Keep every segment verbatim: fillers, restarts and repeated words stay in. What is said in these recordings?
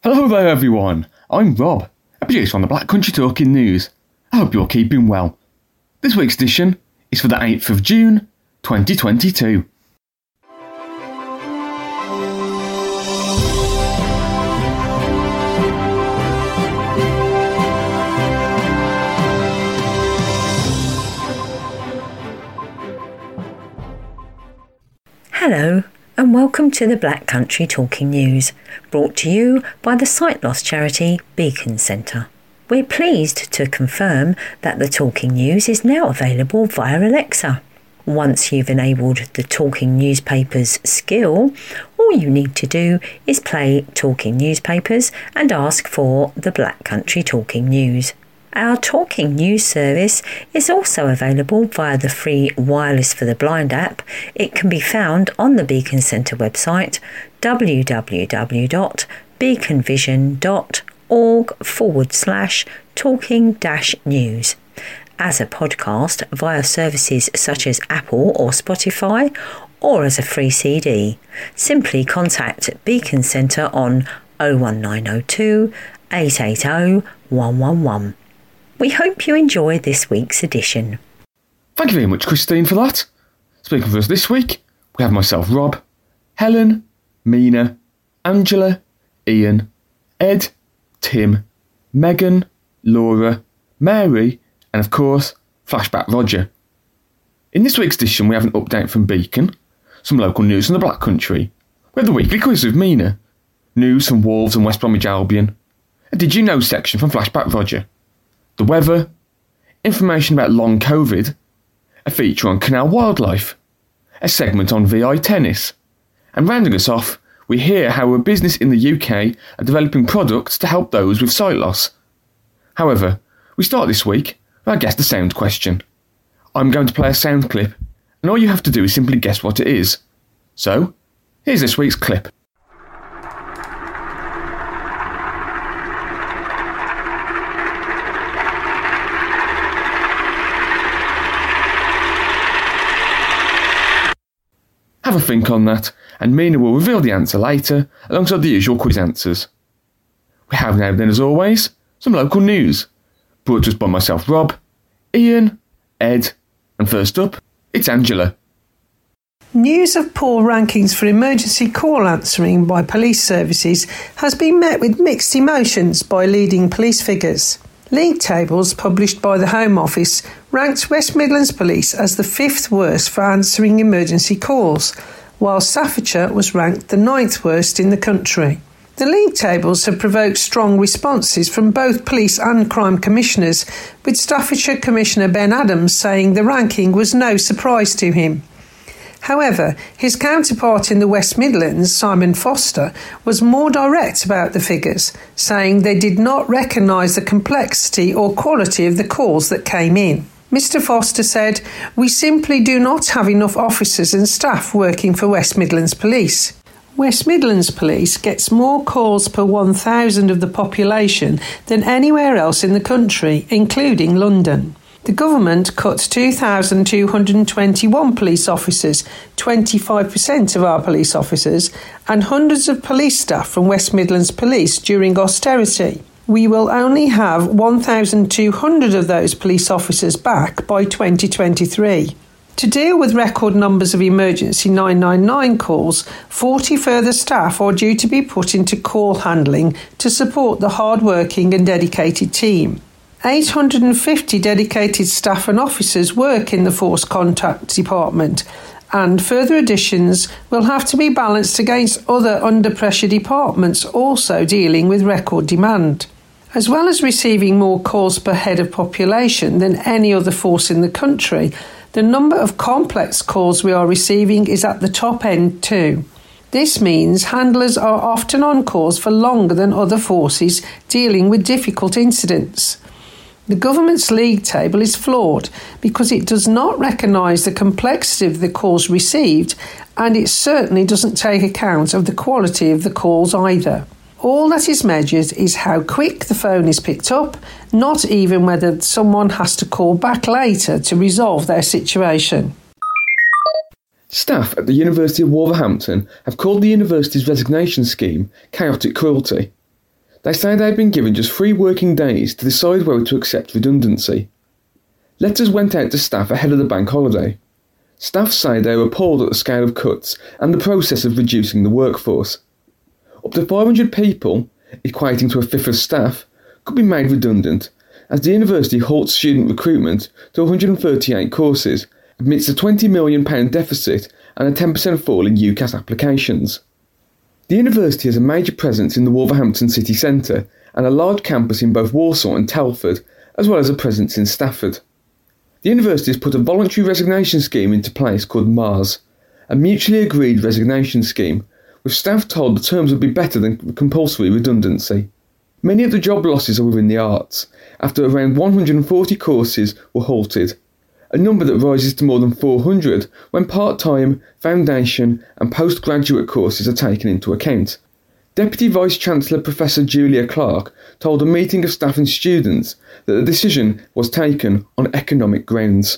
Hello there everyone, I'm Rob, a producer on the Black Country Talking News. I hope you're keeping well. This week's edition is for the eighth of June, twenty twenty-two. Hello and welcome to the Black Country Talking News, brought to you by the sight loss charity Beacon Centre. We're pleased to confirm that the Talking News is now available via Alexa. Once you've enabled the Talking Newspapers skill, all you need to do is play Talking Newspapers and ask for the Black Country Talking News. Our Talking News service is also available via the free Wireless for the Blind app. It can be found on the Beacon Centre website, www.beaconvision.org forward slash talking dash news. As a podcast via services such as Apple or Spotify, or as a free C D. Simply contact Beacon Centre on oh one nine oh two, eight eight oh, one one one. We hope you enjoy this week's edition. Thank you very much, Christine, for that. Speaking for us this week, we have myself, Rob, Helen, Mina, Angela, Ian, Ed, Tim, Megan, Laura, Mary, and of course, Flashback Roger. In this week's edition, we have an update from Beacon, some local news from the Black Country, we have the weekly quiz with Mina, news from Wolves and West Bromwich Albion, a Did You Know section from Flashback Roger, the weather, information about long COVID, a feature on canal wildlife, a segment on V I tennis, and rounding us off, we hear how a business in the U K are developing products to help those with sight loss. However, we start this week with, I guess, the sound question. I'm going to play a sound clip, and all you have to do is simply guess what it is. So, here's this week's clip. Have a think on that, and Mina will reveal the answer later, alongside the usual quiz answers. We have now then, as always, some local news, brought to us by myself, Rob, Ian, Ed, and first up, it's Angela. News of poor rankings for emergency call answering by police services has been met with mixed emotions by leading police figures. League tables published by the Home Office ranked West Midlands Police as the fifth worst for answering emergency calls, while Staffordshire was ranked the ninth worst in the country. The league tables have provoked strong responses from both police and crime commissioners, with Staffordshire Commissioner Ben Adams saying the ranking was no surprise to him. However, his counterpart in the West Midlands, Simon Foster, was more direct about the figures, saying they did not recognise the complexity or quality of the calls that came in. Mister Foster said, "We simply do not have enough officers and staff working for West Midlands Police. West Midlands Police gets more calls per one thousand of the population than anywhere else in the country, including London. The government cut two thousand two hundred twenty-one police officers, twenty-five percent of our police officers, and hundreds of police staff from West Midlands Police during austerity. We will only have one thousand two hundred of those police officers back by twenty twenty-three. To deal with record numbers of emergency nine nine nine calls, forty further staff are due to be put into call handling to support the hard-working and dedicated team. eight hundred fifty dedicated staff and officers work in the Force Contact Department, and further additions will have to be balanced against other under-pressure departments also dealing with record demand. As well as receiving more calls per head of population than any other force in the country, the number of complex calls we are receiving is at the top end too. This means handlers are often on calls for longer than other forces dealing with difficult incidents. The government's league table is flawed because it does not recognise the complexity of the calls received, and it certainly doesn't take account of the quality of the calls either. All that is measured is how quick the phone is picked up, not even whether someone has to call back later to resolve their situation. Staff at the University of Wolverhampton have called the university's resignation scheme chaotic cruelty. They say they've been given just three working days to decide whether to accept redundancy. Letters went out to staff ahead of the bank holiday. Staff say they were appalled at the scale of cuts and the process of reducing the workforce. Up to five hundred people, equating to a fifth of staff, could be made redundant, as the university halts student recruitment to one hundred thirty-eight courses amidst a twenty million pounds deficit and a ten percent fall in UCAS applications. The university has a major presence in the Wolverhampton city centre and a large campus in both Walsall and Telford, as well as a presence in Stafford. The university has put a voluntary resignation scheme into place called MARS, a mutually agreed resignation scheme, with staff told the terms would be better than compulsory redundancy. Many of the job losses are within the arts, after around one hundred forty courses were halted, a number that rises to more than four hundred when part-time, foundation and postgraduate courses are taken into account. Deputy Vice-Chancellor Professor Julia Clark told a meeting of staff and students that the decision was taken on economic grounds.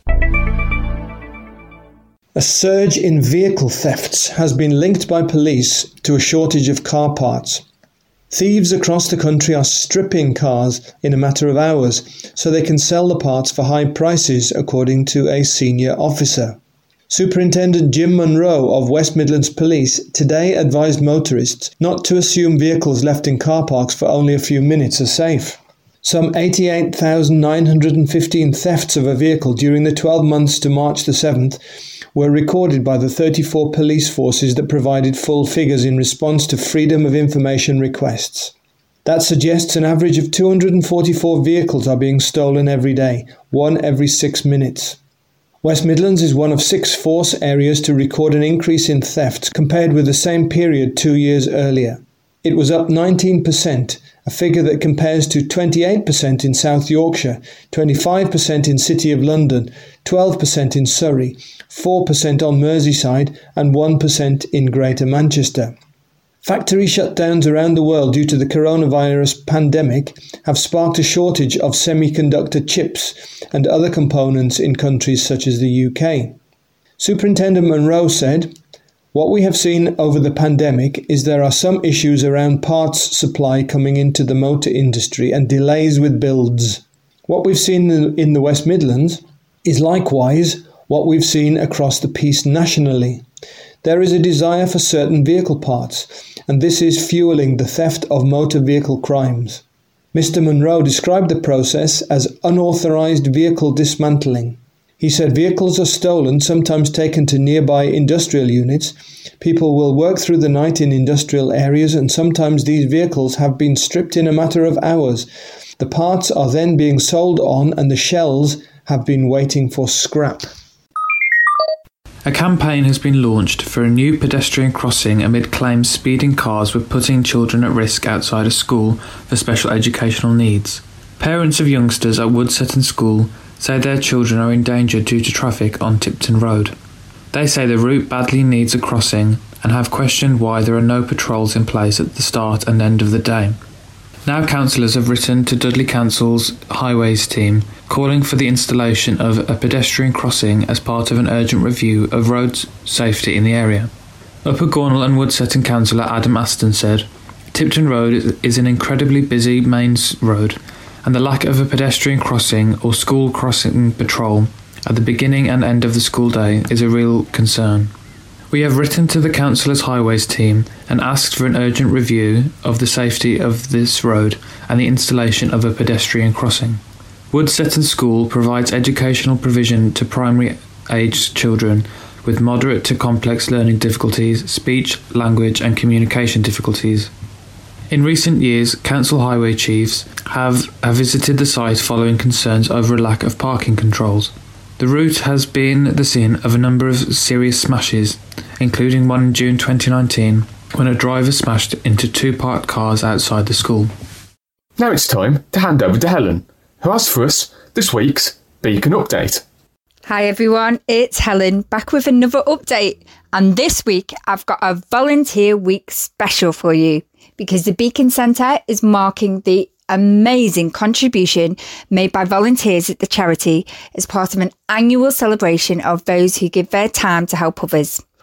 A surge in vehicle thefts has been linked by police to a shortage of car parts. Thieves across the country are stripping cars in a matter of hours so they can sell the parts for high prices, according to a senior officer. Superintendent Jim Munro of West Midlands Police today advised motorists not to assume vehicles left in car parks for only a few minutes are safe. Some eighty-eight thousand nine hundred fifteen thefts of a vehicle during the twelve months to March the seventh were recorded by the thirty-four police forces that provided full figures in response to Freedom of Information requests. That suggests an average of two hundred forty-four vehicles are being stolen every day, one every six minutes. West Midlands is one of six force areas to record an increase in thefts compared with the same period two years earlier. It was up nineteen percent, a figure that compares to twenty-eight percent in South Yorkshire, twenty-five percent in City of London, twelve percent in Surrey, four percent on Merseyside and one percent in Greater Manchester. Factory shutdowns around the world due to the coronavirus pandemic have sparked a shortage of semiconductor chips and other components in countries such as the U K. Superintendent Munro said, "What we have seen over the pandemic is there are some issues around parts supply coming into the motor industry and delays with builds. What we've seen in the West Midlands is likewise what we've seen across the piece nationally. There is a desire for certain vehicle parts, and this is fueling the theft of motor vehicle crimes." Mister Munro described the process as unauthorised vehicle dismantling. He said vehicles are stolen, sometimes taken to nearby industrial units. People will work through the night in industrial areas, and sometimes these vehicles have been stripped in a matter of hours. The parts are then being sold on, and the shells have been waiting for scrap. A campaign has been launched for a new pedestrian crossing amid claims speeding cars were putting children at risk outside a school for special educational needs. Parents of youngsters at Woodsetton School say their children are in danger due to traffic on Tipton Road. They say the route badly needs a crossing and have questioned why there are no patrols in place at the start and end of the day. Now councillors have written to Dudley Council's highways team calling for the installation of a pedestrian crossing as part of an urgent review of road safety in the area. Upper Gornal and Woodsetton councillor Adam Aston said, "Tipton Road is an incredibly busy main road, and the lack of a pedestrian crossing or school crossing patrol at the beginning and end of the school day is a real concern. We have written to the councillor's highways team and asked for an urgent review of the safety of this road and the installation of a pedestrian crossing. Woodsetton School provides educational provision to primary-aged children with moderate to complex learning difficulties, speech, language and communication difficulties. In recent years, council highway chiefs have, have visited the site following concerns over a lack of parking controls. The route has been the scene of a number of serious smashes, including one in June twenty nineteen when a driver smashed into two parked cars outside the school." Now it's time to hand over to Helen, who has for us this week's Beacon Update. Hi everyone, it's Helen back with another update, and this week I've got a Volunteer Week special for you because the Beacon Centre is marking the amazing contribution made by volunteers at the charity as part of an annual celebration of those who give their time to help others.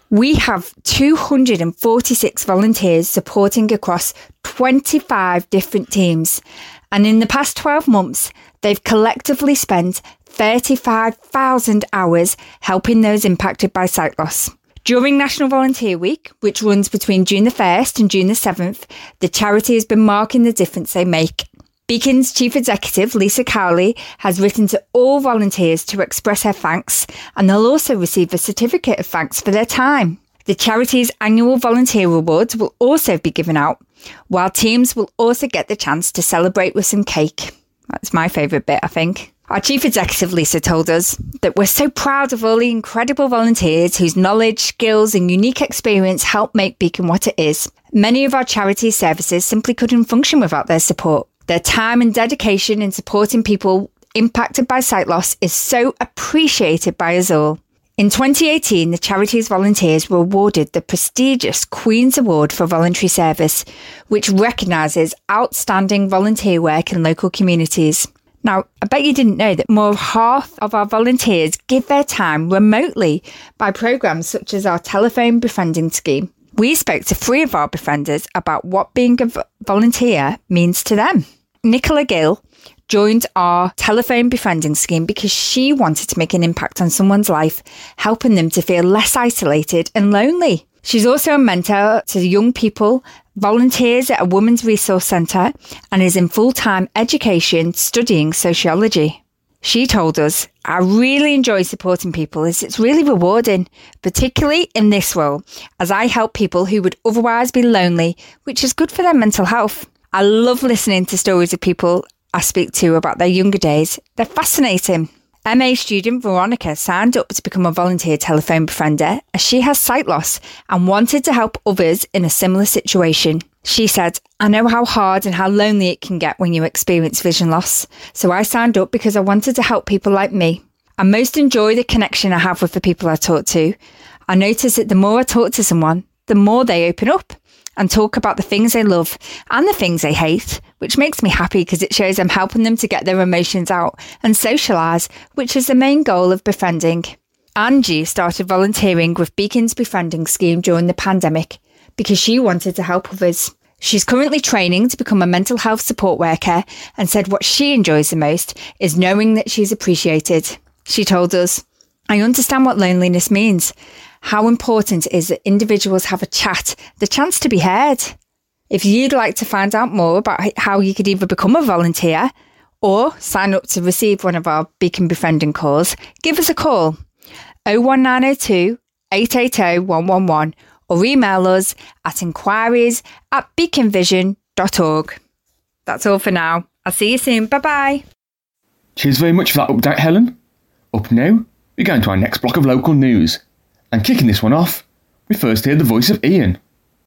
We have two hundred forty-six volunteers supporting across twenty-five different teams. And in the past twelve months, they've collectively spent thirty-five thousand hours helping those impacted by sight loss. During National Volunteer Week, which runs between June the first and June the seventh, the charity has been marking the difference they make. Beacon's Chief Executive, Lisa Cowley, has written to all volunteers to express her thanks, and they'll also receive a certificate of thanks for their time. The charity's annual volunteer awards will also be given out, while teams will also get the chance to celebrate with some cake. That's my favourite bit, I think. Our Chief Executive, Lisa, told us that we're so proud of all the incredible volunteers whose knowledge, skills and unique experience help make Beacon what it is. Many of our charity services simply couldn't function without their support. Their time and dedication in supporting people impacted by sight loss is so appreciated by us all. In twenty eighteen, the charity's volunteers were awarded the prestigious Queen's Award for Voluntary Service, which recognises outstanding volunteer work in local communities. Now, I bet you didn't know that more than half of our volunteers give their time remotely by programmes such as our telephone befriending scheme. We spoke to three of our befrienders about what being a volunteer means to them. Nicola Gill joined our telephone befriending scheme because she wanted to make an impact on someone's life, helping them to feel less isolated and lonely. She's also a mentor to young people, volunteers at a women's resource centre, and is in full-time education studying sociology. She told us, I really enjoy supporting people as it's really rewarding, particularly in this role, as I help people who would otherwise be lonely, which is good for their mental health. I love listening to stories of people I speak to about their younger days. They're fascinating. M A student Veronica signed up to become a volunteer telephone befriender as she has sight loss and wanted to help others in a similar situation. She said, I know how hard and how lonely it can get when you experience vision loss, so I signed up because I wanted to help people like me. I most enjoy the connection I have with the people I talk to. I notice that the more I talk to someone, the more they open up and talk about the things they love and the things they hate, which makes me happy because it shows I'm helping them to get their emotions out and socialise, which is the main goal of befriending. Angie started volunteering with Beacon's befriending scheme during the pandemic because she wanted to help others. She's currently training to become a mental health support worker and said what she enjoys the most is knowing that she's appreciated. She told us, I understand what loneliness means, how important it is that individuals have a chat, the chance to be heard. If you'd like to find out more about how you could either become a volunteer or sign up to receive one of our Beacon befriending calls, give us a call oh one nine oh two, eight eight oh, one one one or email us at inquiries at beaconvision dot org. That's all for now. I'll see you soon. Bye-bye. Cheers very much for that update, Helen. Up now, we're going to our next block of local news. And kicking this one off, we first hear the voice of Ian.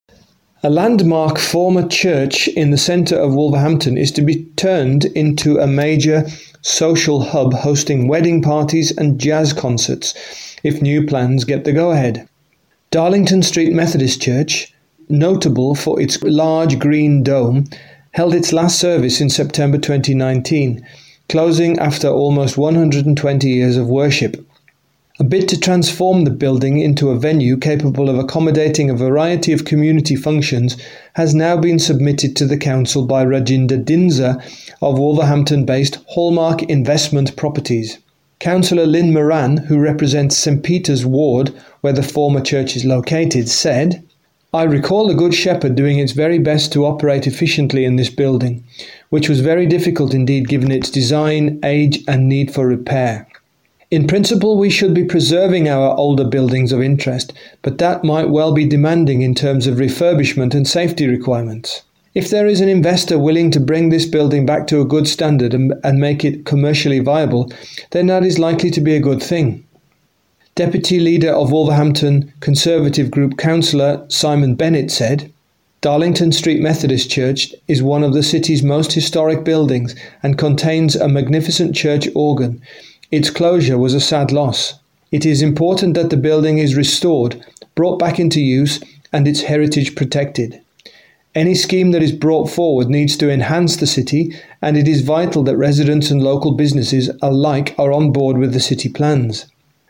A landmark former church in the centre of Wolverhampton is to be turned into a major social hub hosting wedding parties and jazz concerts if new plans get the go-ahead. Darlington Street Methodist Church, notable for its large green dome, held its last service in September twenty nineteen, closing after almost one hundred twenty years of worship. A bid to transform the building into a venue capable of accommodating a variety of community functions has now been submitted to the council by Rajinder Dinza of Wolverhampton-based Hallmark Investment Properties. Councillor Lynn Moran, who represents St Peter's Ward, where the former church is located, said, I recall the Good Shepherd doing its very best to operate efficiently in this building, which was very difficult indeed given its design, age and need for repair. In principle, we should be preserving our older buildings of interest, but that might well be demanding in terms of refurbishment and safety requirements. If there is an investor willing to bring this building back to a good standard and, and make it commercially viable, then that is likely to be a good thing. Deputy Leader of Wolverhampton Conservative Group Councillor Simon Bennett said, Darlington Street Methodist Church is one of the city's most historic buildings and contains a magnificent church organ. Its closure was a sad loss. It is important that the building is restored, brought back into use, and its heritage protected. Any scheme that is brought forward needs to enhance the city, and it is vital that residents and local businesses alike are on board with the city plans.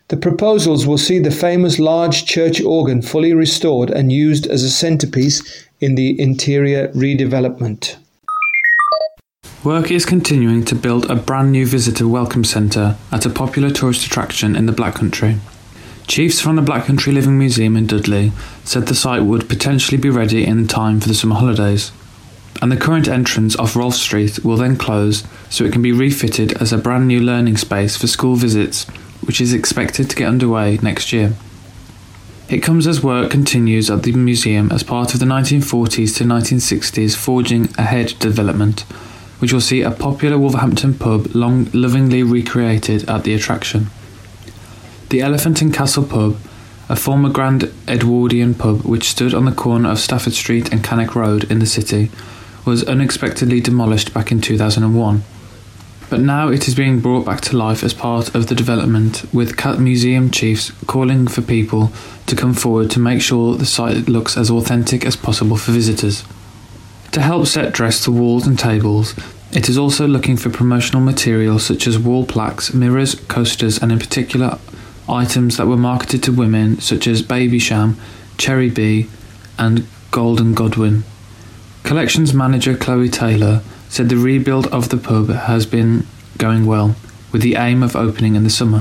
The proposals will see the famous large church organ fully restored and used as a centrepiece in the interior redevelopment. Work is continuing to build a brand new visitor welcome centre at a popular tourist attraction in the Black Country. Chiefs from the Black Country Living Museum in Dudley said the site would potentially be ready in time for the summer holidays, and the current entrance off Rolfe Street will then close so it can be refitted as a brand new learning space for school visits, which is expected to get underway next year. It comes as work continues at the museum as part of the nineteen forties to nineteen sixties Forging Ahead development, which will see a popular Wolverhampton pub long lovingly recreated at the attraction. The Elephant and Castle pub, a former Grand Edwardian pub which stood on the corner of Stafford Street and Cannock Road in the city, was unexpectedly demolished back in two thousand one. But now it is being brought back to life as part of the development, with museum chiefs calling for people to come forward to make sure the site looks as authentic as possible for visitors. To help set dress the walls and tables, it is also looking for promotional materials such as wall plaques, mirrors, coasters, and in particular items that were marketed to women such as Babycham, Cherry Bee, and Golden Godwin. Collections manager Chloe Taylor said the rebuild of the pub has been going well, with the aim of opening in the summer.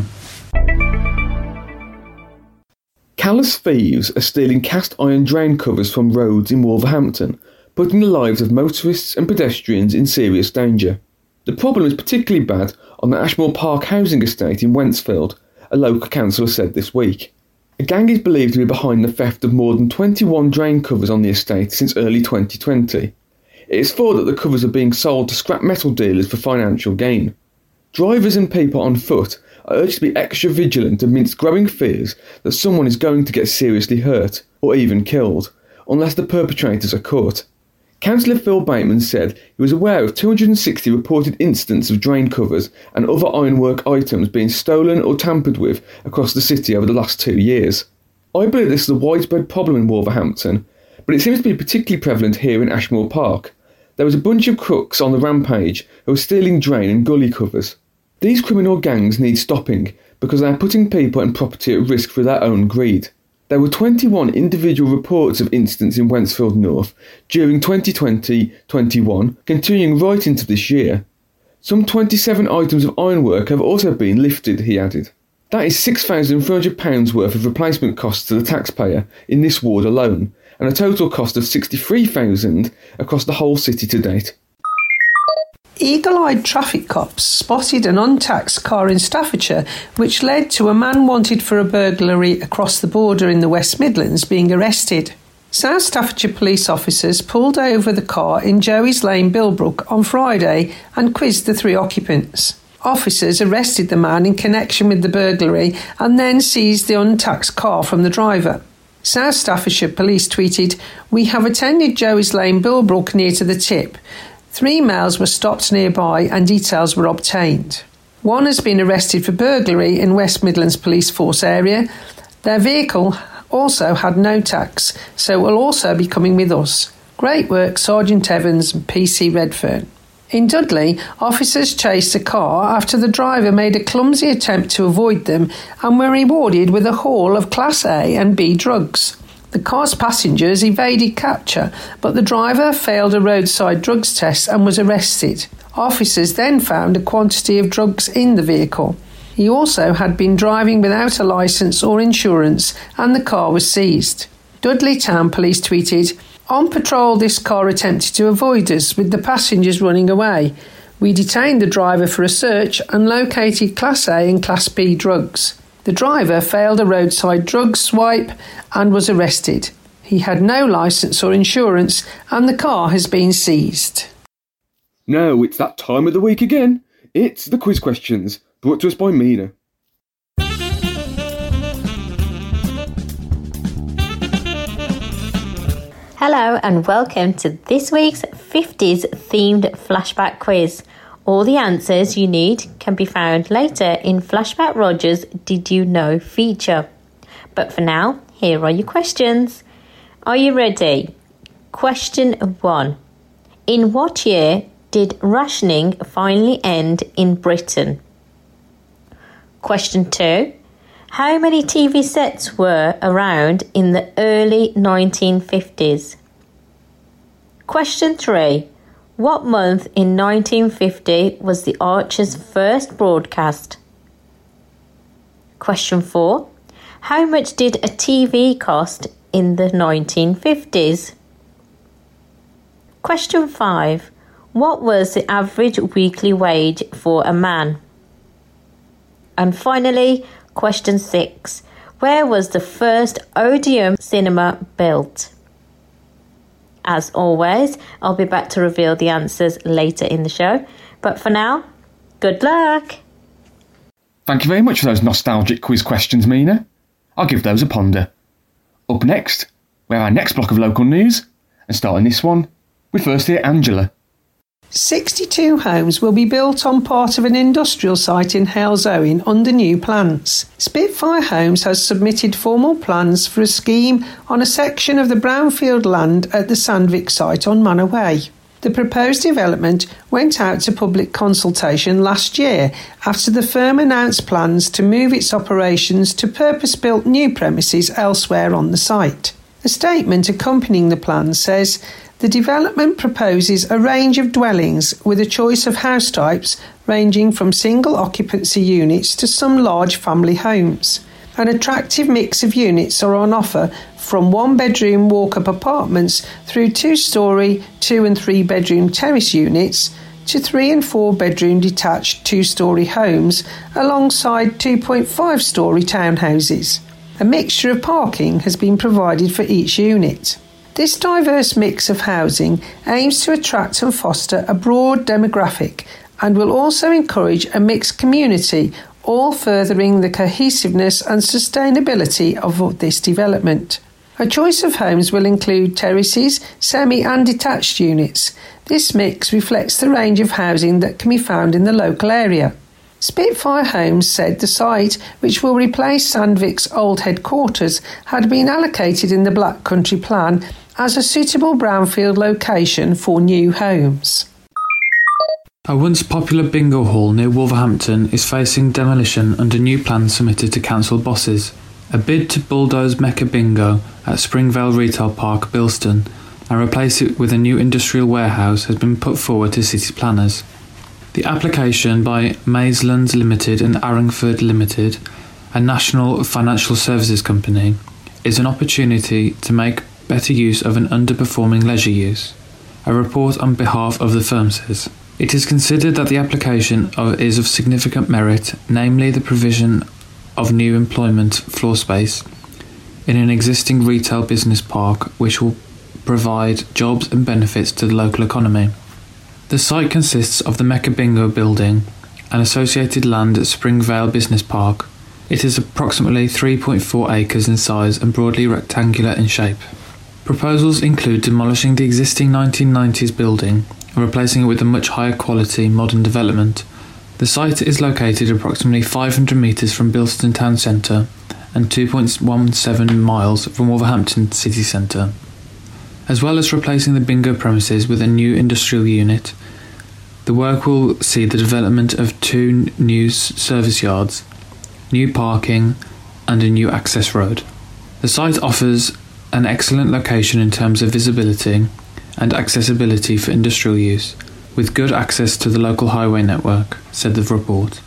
Callous thieves are stealing cast iron drain covers from roads in Wolverhampton, putting the lives of motorists and pedestrians in serious danger. The problem is particularly bad on the Ashmore Park housing estate in Wentzfield, a local councillor said this week. A gang is believed to be behind the theft of more than twenty-one drain covers on the estate since early twenty twenty. It is thought that the covers are being sold to scrap metal dealers for financial gain. Drivers and people on foot are urged to be extra vigilant amidst growing fears that someone is going to get seriously hurt, or even killed, unless the perpetrators are caught. Councillor Phil Bateman said he was aware of two hundred sixty reported incidents of drain covers and other ironwork items being stolen or tampered with across the city over the last two years. I believe this is a widespread problem in Wolverhampton, but it seems to be particularly prevalent here in Ashmore Park. There was a bunch of crooks on the rampage who were stealing drain and gully covers. These criminal gangs need stopping because they are putting people and property at risk for their own greed. There were twenty-one individual reports of incidents in Wentzfield North during twenty twenty twenty-one, continuing right into this year. Some twenty-seven items of ironwork have also been lifted, he added. That is six thousand three hundred pounds worth of replacement costs to the taxpayer in this ward alone, and a total cost of sixty-three thousand pounds across the whole city to date. Eagle-eyed traffic cops spotted an untaxed car in Staffordshire which led to a man wanted for a burglary across the border in the West Midlands being arrested. South Staffordshire police officers pulled over the car in Joey's Lane, Bilbrook on Friday and quizzed the three occupants. Officers arrested the man in connection with the burglary and then seized the untaxed car from the driver. South Staffordshire police tweeted, "We have attended Joey's Lane, Bilbrook near to the tip. Three males were stopped nearby and details were obtained. One has been arrested for burglary in West Midlands Police Force area. Their vehicle also had no tax, so will also be coming with us. Great work, Sergeant Evans and P C Redfern." In Dudley, officers chased a car after the driver made a clumsy attempt to avoid them and were rewarded with a haul of Class A and B drugs. The car's passengers evaded capture, but the driver failed a roadside drugs test and was arrested. Officers then found a quantity of drugs in the vehicle. He also had been driving without a licence or insurance, and the car was seized. Dudley Town Police tweeted, "On patrol, this car attempted to avoid us, with the passengers running away. We detained the driver for a search and located Class A and Class B drugs. The driver failed a roadside drug swipe and was arrested. He had no licence or insurance and the car has been seized." Now it's that time of the week again. It's the quiz questions, brought to us by Mina. Hello and welcome to this week's fifties themed flashback quiz. All the answers you need can be found later in Flashback Roger's Did You Know feature. But for now, here are your questions. Are you ready? Question one. In what year did rationing finally end in Britain? Question two. How many T V sets were around in the early nineteen fifties? Question three. What month in nineteen fifty was The Archer's first broadcast? Question four. How much did a T V cost in the nineteen fifties? Question five. What was the average weekly wage for a man? And finally, question six. Where was the first Odeon cinema built? As always, I'll be back to reveal the answers later in the show. But for now, good luck! Thank you very much for those nostalgic quiz questions, Mina. I'll give those a ponder. Up next, we have our next block of local news, and starting this one, we first hear Angela. sixty-two homes will be built on part of an industrial site in Halesowen under new plans. Spitfire Homes has submitted formal plans for a scheme on a section of the brownfield land at the Sandvik site on Manor Way. The proposed development went out to public consultation last year after the firm announced plans to move its operations to purpose-built new premises elsewhere on the site. A statement accompanying the plan says, the development proposes a range of dwellings with a choice of house types ranging from single occupancy units to some large family homes. An attractive mix of units are on offer from one-bedroom walk-up apartments through two-storey, two- and three-bedroom terrace units to three- and four-bedroom detached two-storey homes alongside two point five storey townhouses. A mixture of parking has been provided for each unit. This diverse mix of housing aims to attract and foster a broad demographic and will also encourage a mixed community, all furthering the cohesiveness and sustainability of this development. A choice of homes will include terraces, semi and detached units. This mix reflects the range of housing that can be found in the local area. Spitfire Homes said the site, which will replace Sandvik's old headquarters, had been allocated in the Black Country Plan as a suitable brownfield location for new homes. A once popular bingo hall near Wolverhampton is facing demolition under new plans submitted to council bosses. A bid to bulldoze Mecca Bingo at Springvale Retail Park, Bilston, and replace it with a new industrial warehouse has been put forward to city planners. The application by Maislands Limited and Arringford Limited, a national financial services company, is an opportunity to make better use of an underperforming leisure use. A report on behalf of the firm says, it is considered that the application of, is of significant merit, namely the provision of new employment floor space in an existing retail business park which will provide jobs and benefits to the local economy. The site consists of the Mecca Bingo building and associated land at Springvale Business Park. It is approximately three point four acres in size and broadly rectangular in shape. Proposals include demolishing the existing nineteen nineties building and replacing it with a much higher quality modern development. The site is located approximately five hundred metres from Bilston Town Centre and two point one seven miles from Wolverhampton City Centre. As well as replacing the bingo premises with a new industrial unit, the work will see the development of two new service yards, new parking and a new access road. The site offers an excellent location in terms of visibility and accessibility for industrial use, with good access to the local highway network, said the report.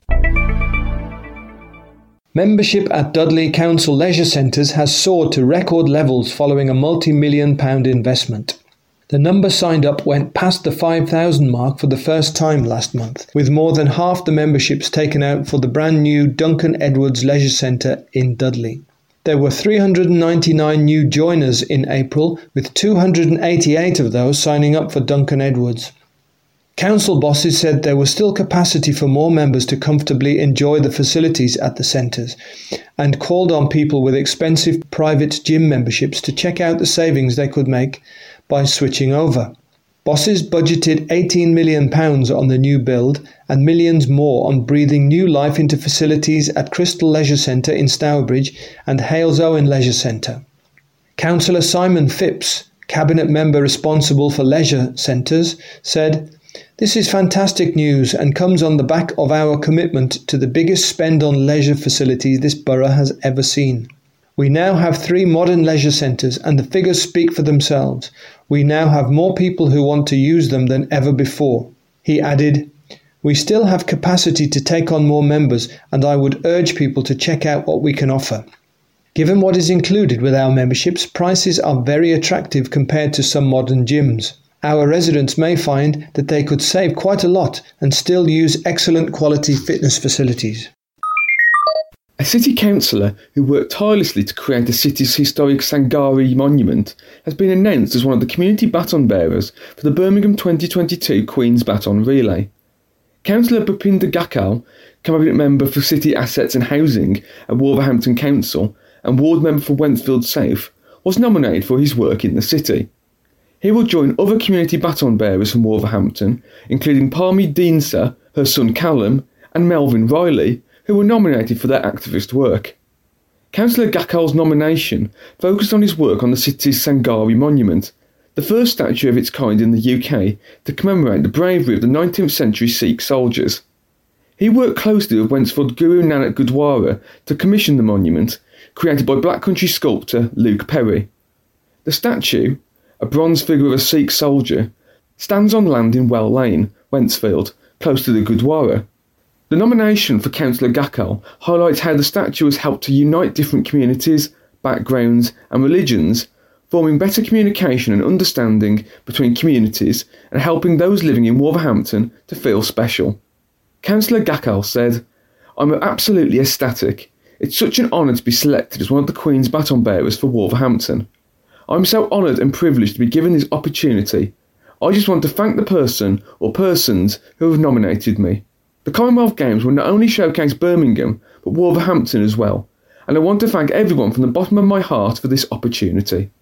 Membership at Dudley Council leisure centres has soared to record levels following a multi-million pound investment. The number signed up went past the five thousand mark for the first time last month, with more than half the memberships taken out for the brand new Duncan Edwards Leisure Centre in Dudley. There were three hundred ninety-nine new joiners in April, with two hundred eighty-eight of those signing up for Duncan Edwards. Council bosses said there was still capacity for more members to comfortably enjoy the facilities at the centres, and called on people with expensive private gym memberships to check out the savings they could make by switching over. Bosses budgeted eighteen million pounds on the new build and millions more on breathing new life into facilities at Crystal Leisure Centre in Stourbridge and Halesowen Leisure Centre. Councillor Simon Phipps, Cabinet member responsible for leisure centres, said, This is fantastic news and comes on the back of our commitment to the biggest spend on leisure facilities this borough has ever seen. We now have three modern leisure centres and the figures speak for themselves. We now have more people who want to use them than ever before. He added, "We still have capacity to take on more members and I would urge people to check out what we can offer. Given what is included with our memberships, prices are very attractive compared to some modern gyms. Our residents may find that they could save quite a lot and still use excellent quality fitness facilities." A city councillor who worked tirelessly to create the city's historic Sangari monument has been announced as one of the community baton bearers for the Birmingham twenty twenty-two Queen's Baton Relay. Councillor Bhupinder Gakal, Cabinet Member for City Assets and Housing at Wolverhampton Council and Ward Member for Wentfield South, was nominated for his work in the city. He will join other community baton bearers from Wolverhampton, including Parmi Deensa, her son Callum, and Melvin Riley, who were nominated for their activist work. Councillor Gakal's nomination focused on his work on the city's Sangari monument, the first statue of its kind in the U K to commemorate the bravery of the nineteenth century Sikh soldiers. He worked closely with Wentfield Guru Nanak Gurdwara to commission the monument, created by Black Country sculptor Luke Perry. The statue, a bronze figure of a Sikh soldier, stands on land in Well Lane, Wentfield, close to the Gurdwara. The nomination for Councillor Gakal highlights how the statue has helped to unite different communities, backgrounds and religions, forming better communication and understanding between communities and helping those living in Wolverhampton to feel special. Councillor Gakal said, "I'm absolutely ecstatic. It's such an honour to be selected as one of the Queen's baton bearers for Wolverhampton. I'm so honoured and privileged to be given this opportunity. I just want to thank the person or persons who have nominated me. The Commonwealth Games will not only showcase Birmingham, but Wolverhampton as well, and I want to thank everyone from the bottom of my heart for this opportunity."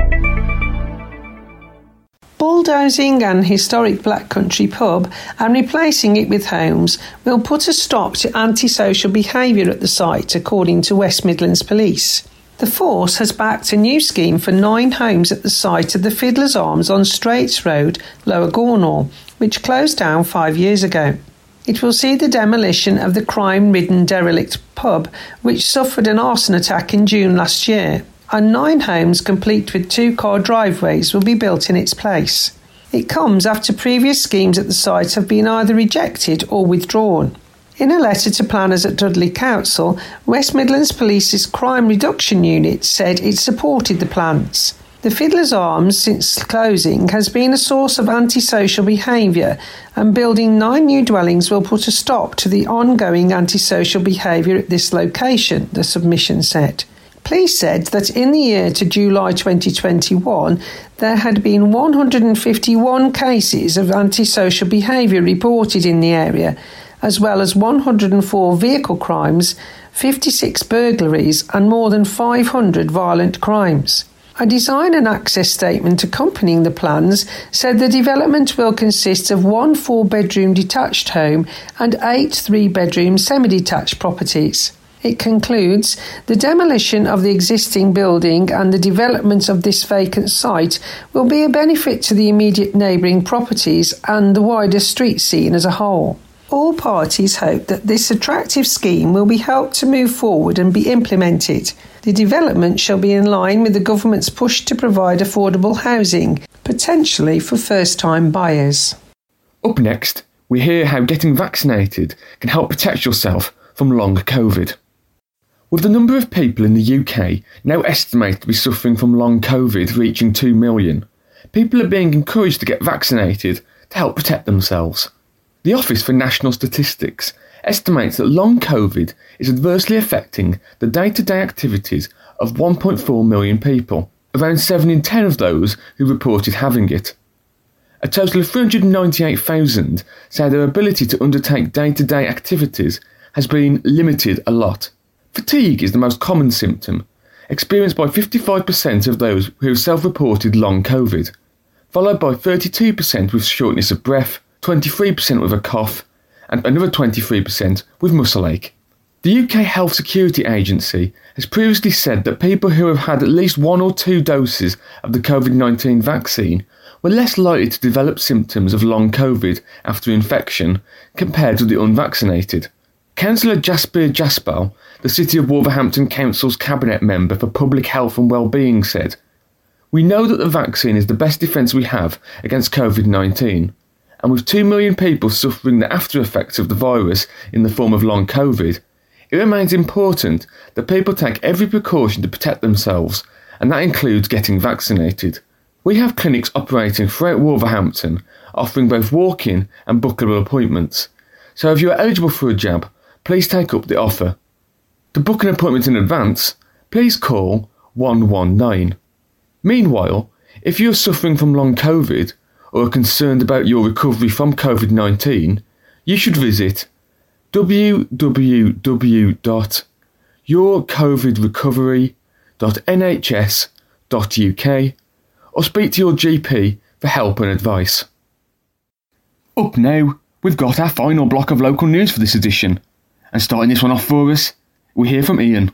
Bulldozing an historic Black Country pub and replacing it with homes will put a stop to antisocial behaviour at the site, according to West Midlands Police. The force has backed a new scheme for nine homes at the site of the Fiddler's Arms on Straits Road, Lower Gornal, which closed down five years ago. It will see the demolition of the crime-ridden derelict pub, which suffered an arson attack in June last year, and nine homes complete with two-car driveways will be built in its place. It comes after previous schemes at the site have been either rejected or withdrawn. In a letter to planners at Dudley Council, West Midlands Police's Crime Reduction Unit said it supported the plans. The Fiddler's Arms, since closing, has been a source of antisocial behaviour, and building nine new dwellings will put a stop to the ongoing antisocial behaviour at this location, the submission said. Police said that in the year to July twenty twenty-one, there had been one hundred fifty-one cases of antisocial behaviour reported in the area, as well as one hundred four vehicle crimes, fifty-six burglaries and more than five hundred violent crimes. A design and access statement accompanying the plans said the development will consist of one four-bedroom detached home and eight three-bedroom semi-detached properties. It concludes, the demolition of the existing building and the development of this vacant site will be a benefit to the immediate neighbouring properties and the wider street scene as a whole. All parties hope that this attractive scheme will be helped to move forward and be implemented. The development shall be in line with the government's push to provide affordable housing, potentially for first-time buyers. Up next, we hear how getting vaccinated can help protect yourself from long COVID. With the number of people in the U K now estimated to be suffering from long COVID reaching two million, people are being encouraged to get vaccinated to help protect themselves. The Office for National Statistics estimates that long COVID is adversely affecting the day-to-day activities of one point four million people, around seven in ten of those who reported having it. A total of three hundred ninety-eight thousand say their ability to undertake day-to-day activities has been limited a lot. Fatigue is the most common symptom, experienced by fifty-five percent of those who have self-reported long COVID, followed by thirty-two percent with shortness of breath, twenty-three percent with a cough, and another twenty-three percent with muscle ache. The U K Health Security Agency has previously said that people who have had at least one or two doses of the COVID nineteen vaccine were less likely to develop symptoms of long COVID after infection compared to the unvaccinated. Councillor Jasper Jaspal, the City of Wolverhampton Council's Cabinet Member for Public Health and Wellbeing, said, "We know that the vaccine is the best defence we have against COVID nineteen, and with two million people suffering the after effects of the virus in the form of long COVID, it remains important that people take every precaution to protect themselves, and that includes getting vaccinated. We have clinics operating throughout Wolverhampton, offering both walk-in and bookable appointments, so if you are eligible for a jab, please take up the offer. To book an appointment in advance, please call one one nine. Meanwhile, if you are suffering from long COVID or are concerned about your recovery from COVID nineteen, you should visit w w w dot your covid recovery dot n h s dot u k or speak to your G P for help and advice. Up now, we've got our final block of local news for this edition. And starting this one off for us, we hear from Ian.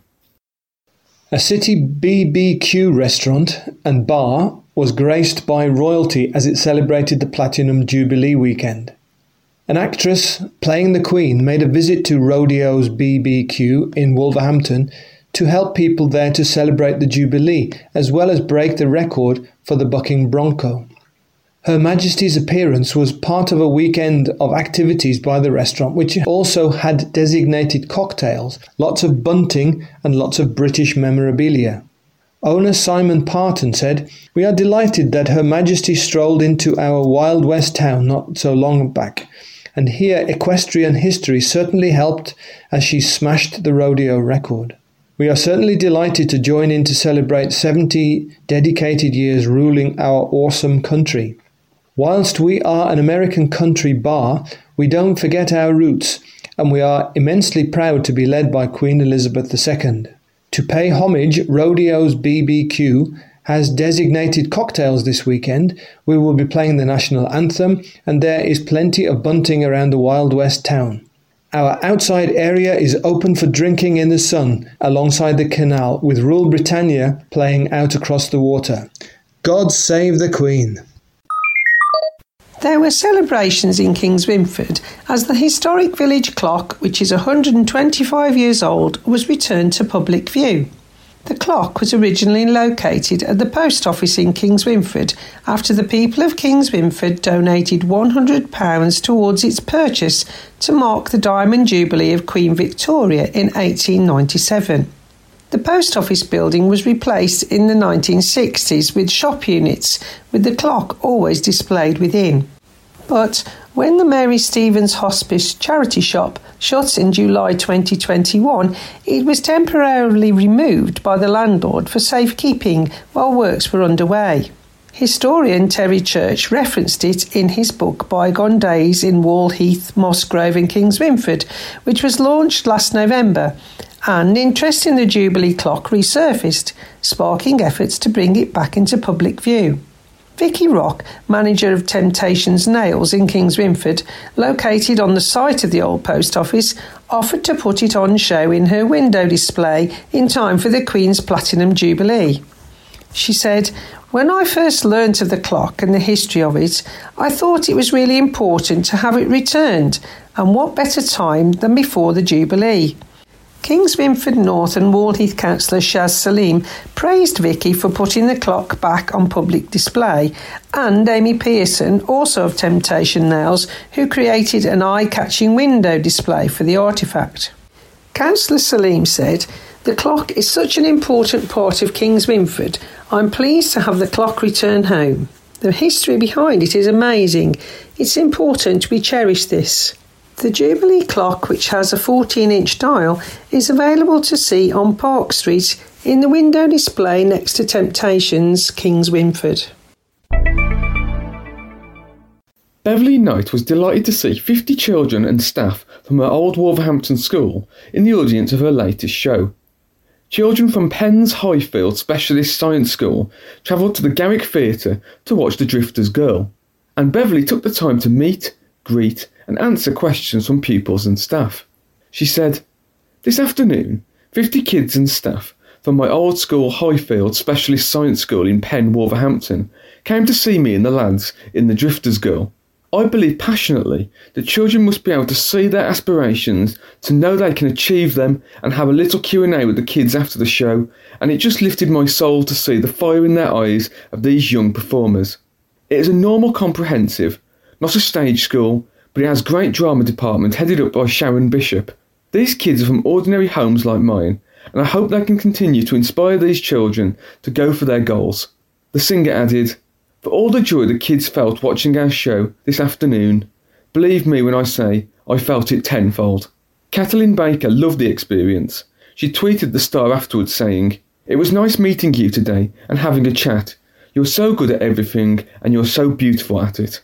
A city B B Q restaurant and bar was graced by royalty as it celebrated the Platinum Jubilee weekend. An actress playing the Queen made a visit to Rodeo's B B Q in Wolverhampton to help people there to celebrate the Jubilee, as well as break the record for the bucking bronco. Her Majesty's appearance was part of a weekend of activities by the restaurant, which also had designated cocktails, lots of bunting and lots of British memorabilia. Owner Simon Parton said, "We are delighted that Her Majesty strolled into our Wild West town not so long back, and here equestrian history certainly helped as she smashed the rodeo record. We are certainly delighted to join in to celebrate seventy dedicated years ruling our awesome country. Whilst we are an American country bar, we don't forget our roots, and we are immensely proud to be led by Queen Elizabeth the Second. To pay homage, Rodeo's B B Q has designated cocktails this weekend. We will be playing the national anthem, and there is plenty of bunting around the Wild West town. Our outside area is open for drinking in the sun alongside the canal, with Rule Britannia playing out across the water. God save the Queen." There were celebrations in Kingswinford as the historic village clock, which is one hundred twenty-five years old, was returned to public view. The clock was originally located at the post office in Kingswinford after the people of Kingswinford donated one hundred pounds towards its purchase to mark the Diamond Jubilee of Queen Victoria in eighteen ninety-seven. The post office building was replaced in the nineteen sixties with shop units, with the clock always displayed within. But when the Mary Stevens Hospice charity shop shut in July twenty twenty-one, it was temporarily removed by the landlord for safekeeping while works were underway. Historian Terry Church referenced it in his book Bygone Days in Wall Heath, Mossgrove and Kingswinford, which was launched last November, and interest in the Jubilee clock resurfaced, sparking efforts to bring it back into public view. Vicky Rock, manager of Temptations Nails in Kingswinford, located on the site of the old post office, offered to put it on show in her window display in time for the Queen's Platinum Jubilee. She said, "When I first learnt of the clock and the history of it, I thought it was really important to have it returned, and what better time than before the Jubilee." Kingswinford North and Wall Heath councillor Shaz Salim praised Vicky for putting the clock back on public display, and Amy Pearson, also of Temptation Nails, who created an eye-catching window display for the artefact. Councillor Salim said, "The clock is such an important part of Kingswinford. I'm pleased to have the clock return home. The history behind it is amazing. It's important we cherish this." The Jubilee clock, which has a fourteen-inch dial, is available to see on Park Street in the window display next to Temptations, Kingswinford. Beverly Knight was delighted to see fifty children and staff from her old Wolverhampton school in the audience of her latest show. Children from Penn's Highfield Specialist Science School travelled to the Garrick Theatre to watch The Drifter's Girl, and Beverly took the time to meet, greet and answer questions from pupils and staff. She said, "This afternoon, fifty kids and staff from my old school Highfield Specialist Science School in Penn, Wolverhampton, came to see me and the lads in The Drifter's Girl. I believe passionately that children must be able to see their aspirations, to know they can achieve them, and have a little Q and A with the kids after the show, and it just lifted my soul to see the fire in their eyes of these young performers. It is a normal comprehensive, not a stage school, but it has a great drama department headed up by Sharon Bishop. These kids are from ordinary homes like mine, and I hope they can continue to inspire these children to go for their goals. The singer added, "For all the joy the kids felt watching our show this afternoon, believe me when I say I felt it tenfold." Kathleen Baker loved the experience. She tweeted the star afterwards saying, "It was nice meeting you today and having a chat. You're so good at everything and you're so beautiful at it."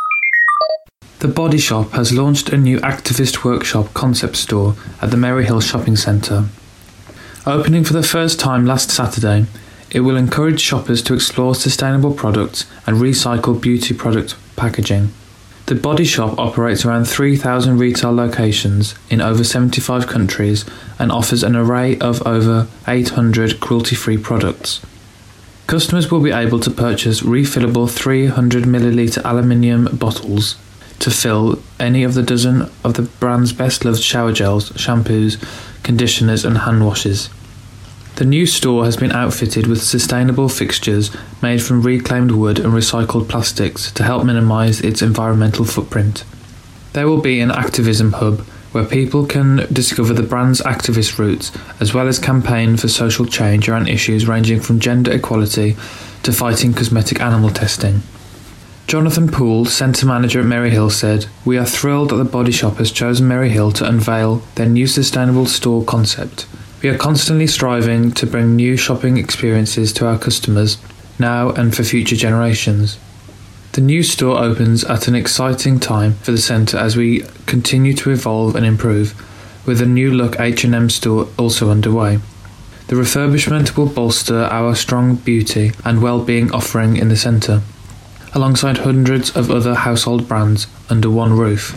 The Body Shop has launched a new activist workshop concept store at the Maryhill Shopping Centre. Opening for the first time last Saturday, it will encourage shoppers to explore sustainable products and recycle beauty product packaging. The Body Shop operates around three thousand retail locations in over seventy-five countries and offers an array of over eight hundred cruelty-free products. Customers will be able to purchase refillable three hundred millilitre aluminium bottles to fill any of the dozen of the brand's best-loved shower gels, shampoos, conditioners and hand washes. The new store has been outfitted with sustainable fixtures made from reclaimed wood and recycled plastics to help minimise its environmental footprint. There will be an activism hub where people can discover the brand's activist roots as well as campaign for social change around issues ranging from gender equality to fighting cosmetic animal testing. Jonathan Poole, Centre Manager at Maryhill, said, "We are thrilled that the Body Shop has chosen Maryhill to unveil their new sustainable store concept. We are constantly striving to bring new shopping experiences to our customers, now and for future generations." The new store opens at an exciting time for the centre as we continue to evolve and improve, with a new look H and M store also underway. The refurbishment will bolster our strong beauty and well-being offering in the centre, alongside hundreds of other household brands under one roof.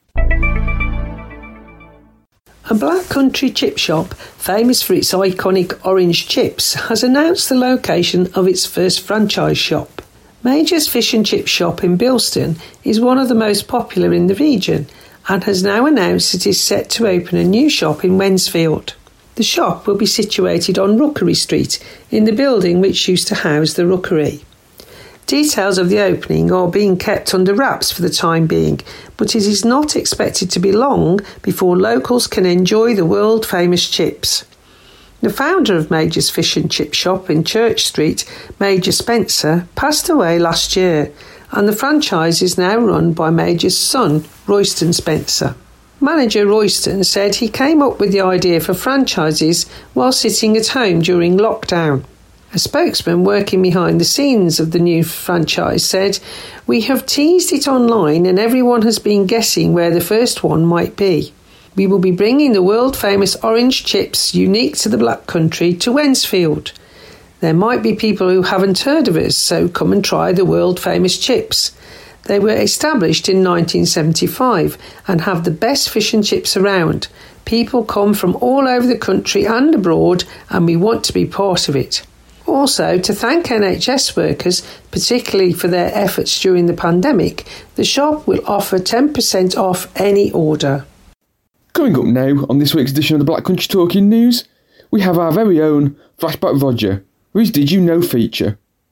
A Black Country chip shop, famous for its iconic orange chips, has announced the location of its first franchise shop. Major's Fish and Chip Shop in Bilston is one of the most popular in the region and has now announced it is set to open a new shop in Wensfield. The shop will be situated on Rookery Street in the building which used to house the Rookery. Details of the opening are being kept under wraps for the time being, but it is not expected to be long before locals can enjoy the world-famous chips. The founder of Major's Fish and Chip Shop in Church Street, Major Spencer, passed away last year, and the franchise is now run by Major's son, Royston Spencer. Manager Royston said he came up with the idea for franchises while sitting at home during lockdown. A spokesman working behind the scenes of the new franchise said, "We have teased it online and everyone has been guessing where the first one might be. We will be bringing the world-famous orange chips unique to the Black Country to Wensfield. There might be people who haven't heard of us, so come and try the world-famous chips. They were established in nineteen seventy-five and have the best fish and chips around. People come from all over the country and abroad and we want to be part of it." Also, to thank N H S workers, particularly for their efforts during the pandemic, the shop will offer ten percent off any order. Coming up now on this week's edition of the Black Country Talking News, we have our very own Flashback Roger, with his Did You Know feature.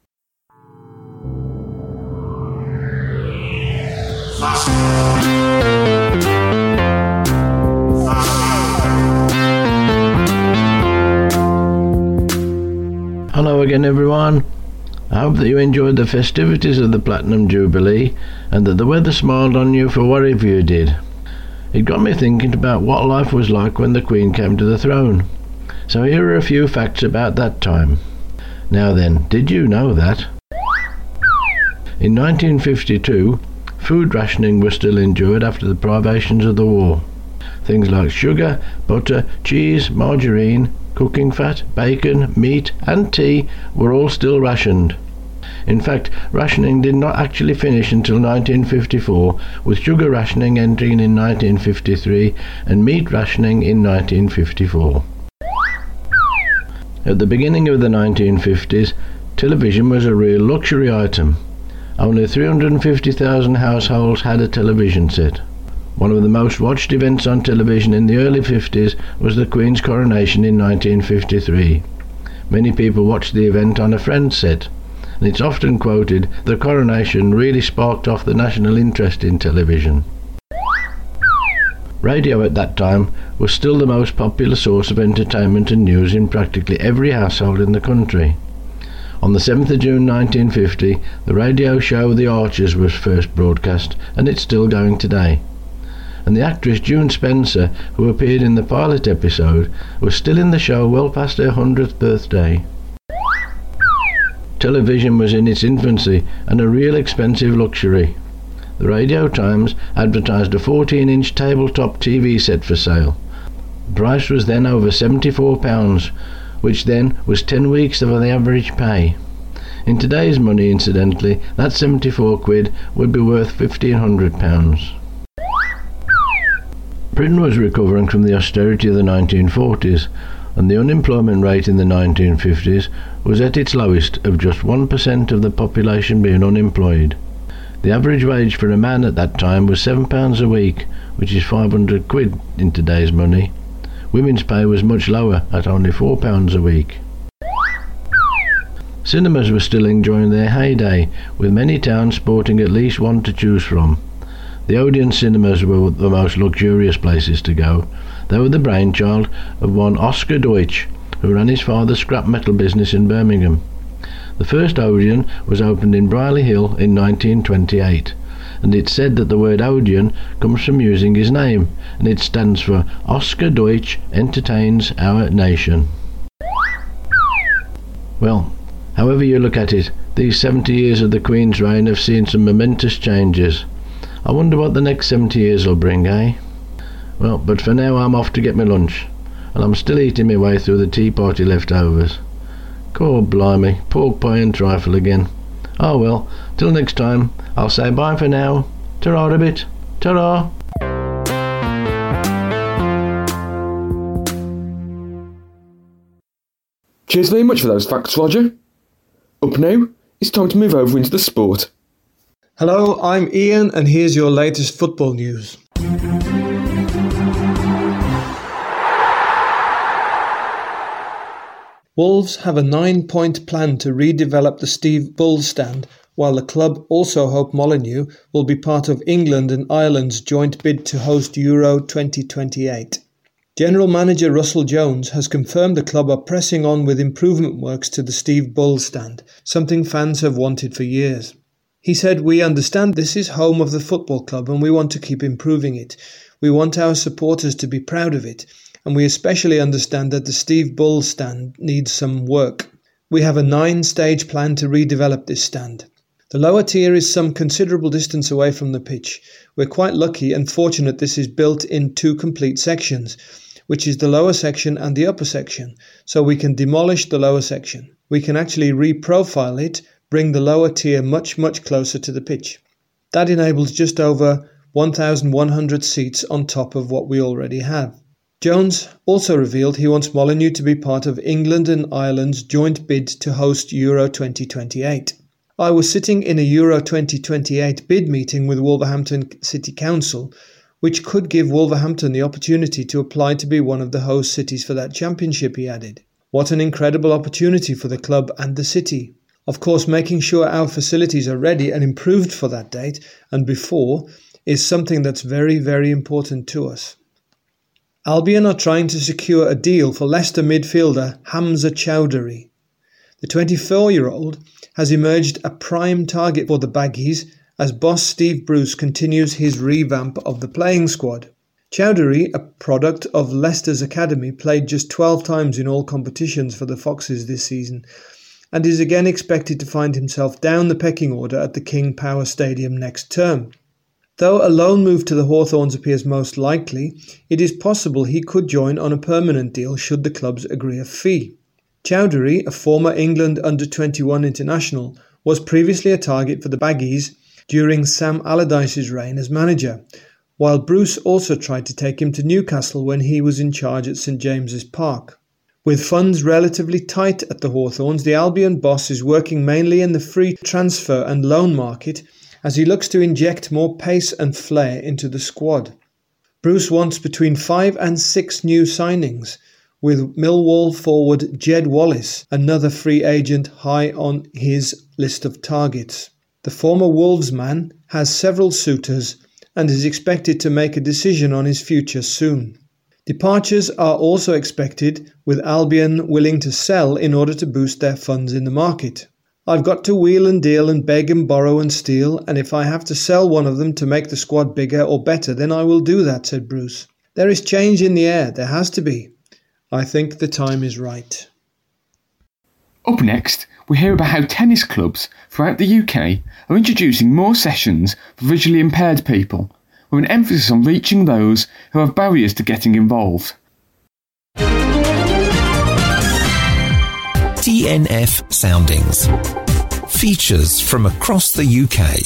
Hello again everyone. I hope that you enjoyed the festivities of the Platinum Jubilee and that the weather smiled on you for whatever you did. It got me thinking about what life was like when the Queen came to the throne. So here are a few facts about that time. Now then, did you know that? In nineteen fifty-two, food rationing was still endured after the privations of the war. Things like sugar, butter, cheese, margarine, cooking fat, bacon, meat and tea were all still rationed. In fact, rationing did not actually finish until nineteen fifty-four, with sugar rationing entering in nineteen fifty-three and meat rationing in nineteen fifty-four. At the beginning of the nineteen fifties, television was a real luxury item. Only three hundred fifty thousand households had a television set. One of the most watched events on television in the early fifties was the Queen's coronation in nineteen fifty-three. Many people watched the event on a Friends set, and it's often quoted the coronation really sparked off the national interest in television. Radio at that time was still the most popular source of entertainment and news in practically every household in the country. On the seventh of June nineteen fifty, the radio show The Archers was first broadcast, and it's still going today. And the actress June Spencer, who appeared in the pilot episode, was still in the show well past her hundredth birthday. Television was in its infancy and a real expensive luxury. The Radio Times advertised a fourteen inch tabletop T V set for sale. The price was then over seventy-four pounds, which then was ten weeks of the average pay. In today's money, incidentally, that seventy-four quid would be worth fifteen hundred pounds. Britain was recovering from the austerity of the nineteen forties, and the unemployment rate in the nineteen fifties was at its lowest of just one percent of the population being unemployed. The average wage for a man at that time was seven pounds a week, which is five hundred quid in today's money. Women's pay was much lower, at only four pounds a week. Cinemas were still enjoying their heyday, with many towns sporting at least one to choose from. The Odeon cinemas were the most luxurious places to go. They were the brainchild of one Oscar Deutsch, who ran his father's scrap metal business in Birmingham. The first Odeon was opened in Brierley Hill in nineteen twenty-eight, and it's said that the word Odeon comes from using his name, and it stands for Oscar Deutsch Entertains Our Nation. Well, however you look at it, these seventy years of the Queen's reign have seen some momentous changes. I wonder what the next seventy years will bring, eh? Well, but for now I'm off to get my lunch, and I'm still eating my way through the tea party leftovers. God blimey, pork pie and trifle again. Oh well, till next time, I'll say bye for now. Ta-ra a bit. Ta-ra! Cheers very much for those facts, Roger. Up now, it's time to move over into the sport. Hello, I'm Ian, and here's your latest football news. Wolves have a nine-point plan to redevelop the Steve Bull stand, while the club also hope Molineux will be part of England and Ireland's joint bid to host Euro twenty twenty-eight. General Manager Russell Jones has confirmed the club are pressing on with improvement works to the Steve Bull stand, something fans have wanted for years. He said, "We understand this is home of the football club and we want to keep improving it. We want our supporters to be proud of it. And we especially understand that the Steve Bull stand needs some work. We have a nine-stage plan to redevelop this stand. The lower tier is some considerable distance away from the pitch. We're quite lucky and fortunate this is built in two complete sections, which is the lower section and the upper section, so we can demolish the lower section. We can actually reprofile it, bring the lower tier much, much closer to the pitch. That enables just over one thousand one hundred seats on top of what we already have." Jones also revealed he wants Molineux to be part of England and Ireland's joint bid to host Euro twenty twenty-eight. "I was sitting in a Euro twenty twenty-eight bid meeting with Wolverhampton City Council, which could give Wolverhampton the opportunity to apply to be one of the host cities for that championship," he added. "What an incredible opportunity for the club and the city. Of course, making sure our facilities are ready and improved for that date and before is something that's very, very important to us." Albion are trying to secure a deal for Leicester midfielder Hamza Chowdhury. The twenty-four-year-old has emerged a prime target for the Baggies as boss Steve Bruce continues his revamp of the playing squad. Chowdhury, a product of Leicester's academy, played just twelve times in all competitions for the Foxes this season and is again expected to find himself down the pecking order at the King Power Stadium next term. Though a loan move to the Hawthorns appears most likely, it is possible he could join on a permanent deal should the clubs agree a fee. Chowdhury, a former England under twenty-one international, was previously a target for the Baggies during Sam Allardyce's reign as manager, while Bruce also tried to take him to Newcastle when he was in charge at St James's Park. With funds relatively tight at the Hawthorns, the Albion boss is working mainly in the free transfer and loan market as he looks to inject more pace and flair into the squad. Bruce wants between five and six new signings, with Millwall forward Jed Wallace, another free agent, high on his list of targets. The former Wolves man has several suitors and is expected to make a decision on his future soon. Departures are also expected, with Albion willing to sell in order to boost their funds in the market. I've got to wheel and deal and beg and borrow and steal, and if I have to sell one of them to make the squad bigger or better, then I will do that, said Bruce. There is change in the air, there has to be. I think the time is right. Up next, we hear about how tennis clubs throughout the U K are introducing more sessions for visually impaired people, with an emphasis on reaching those who have barriers to getting involved. D N F Soundings. Features from across the U K.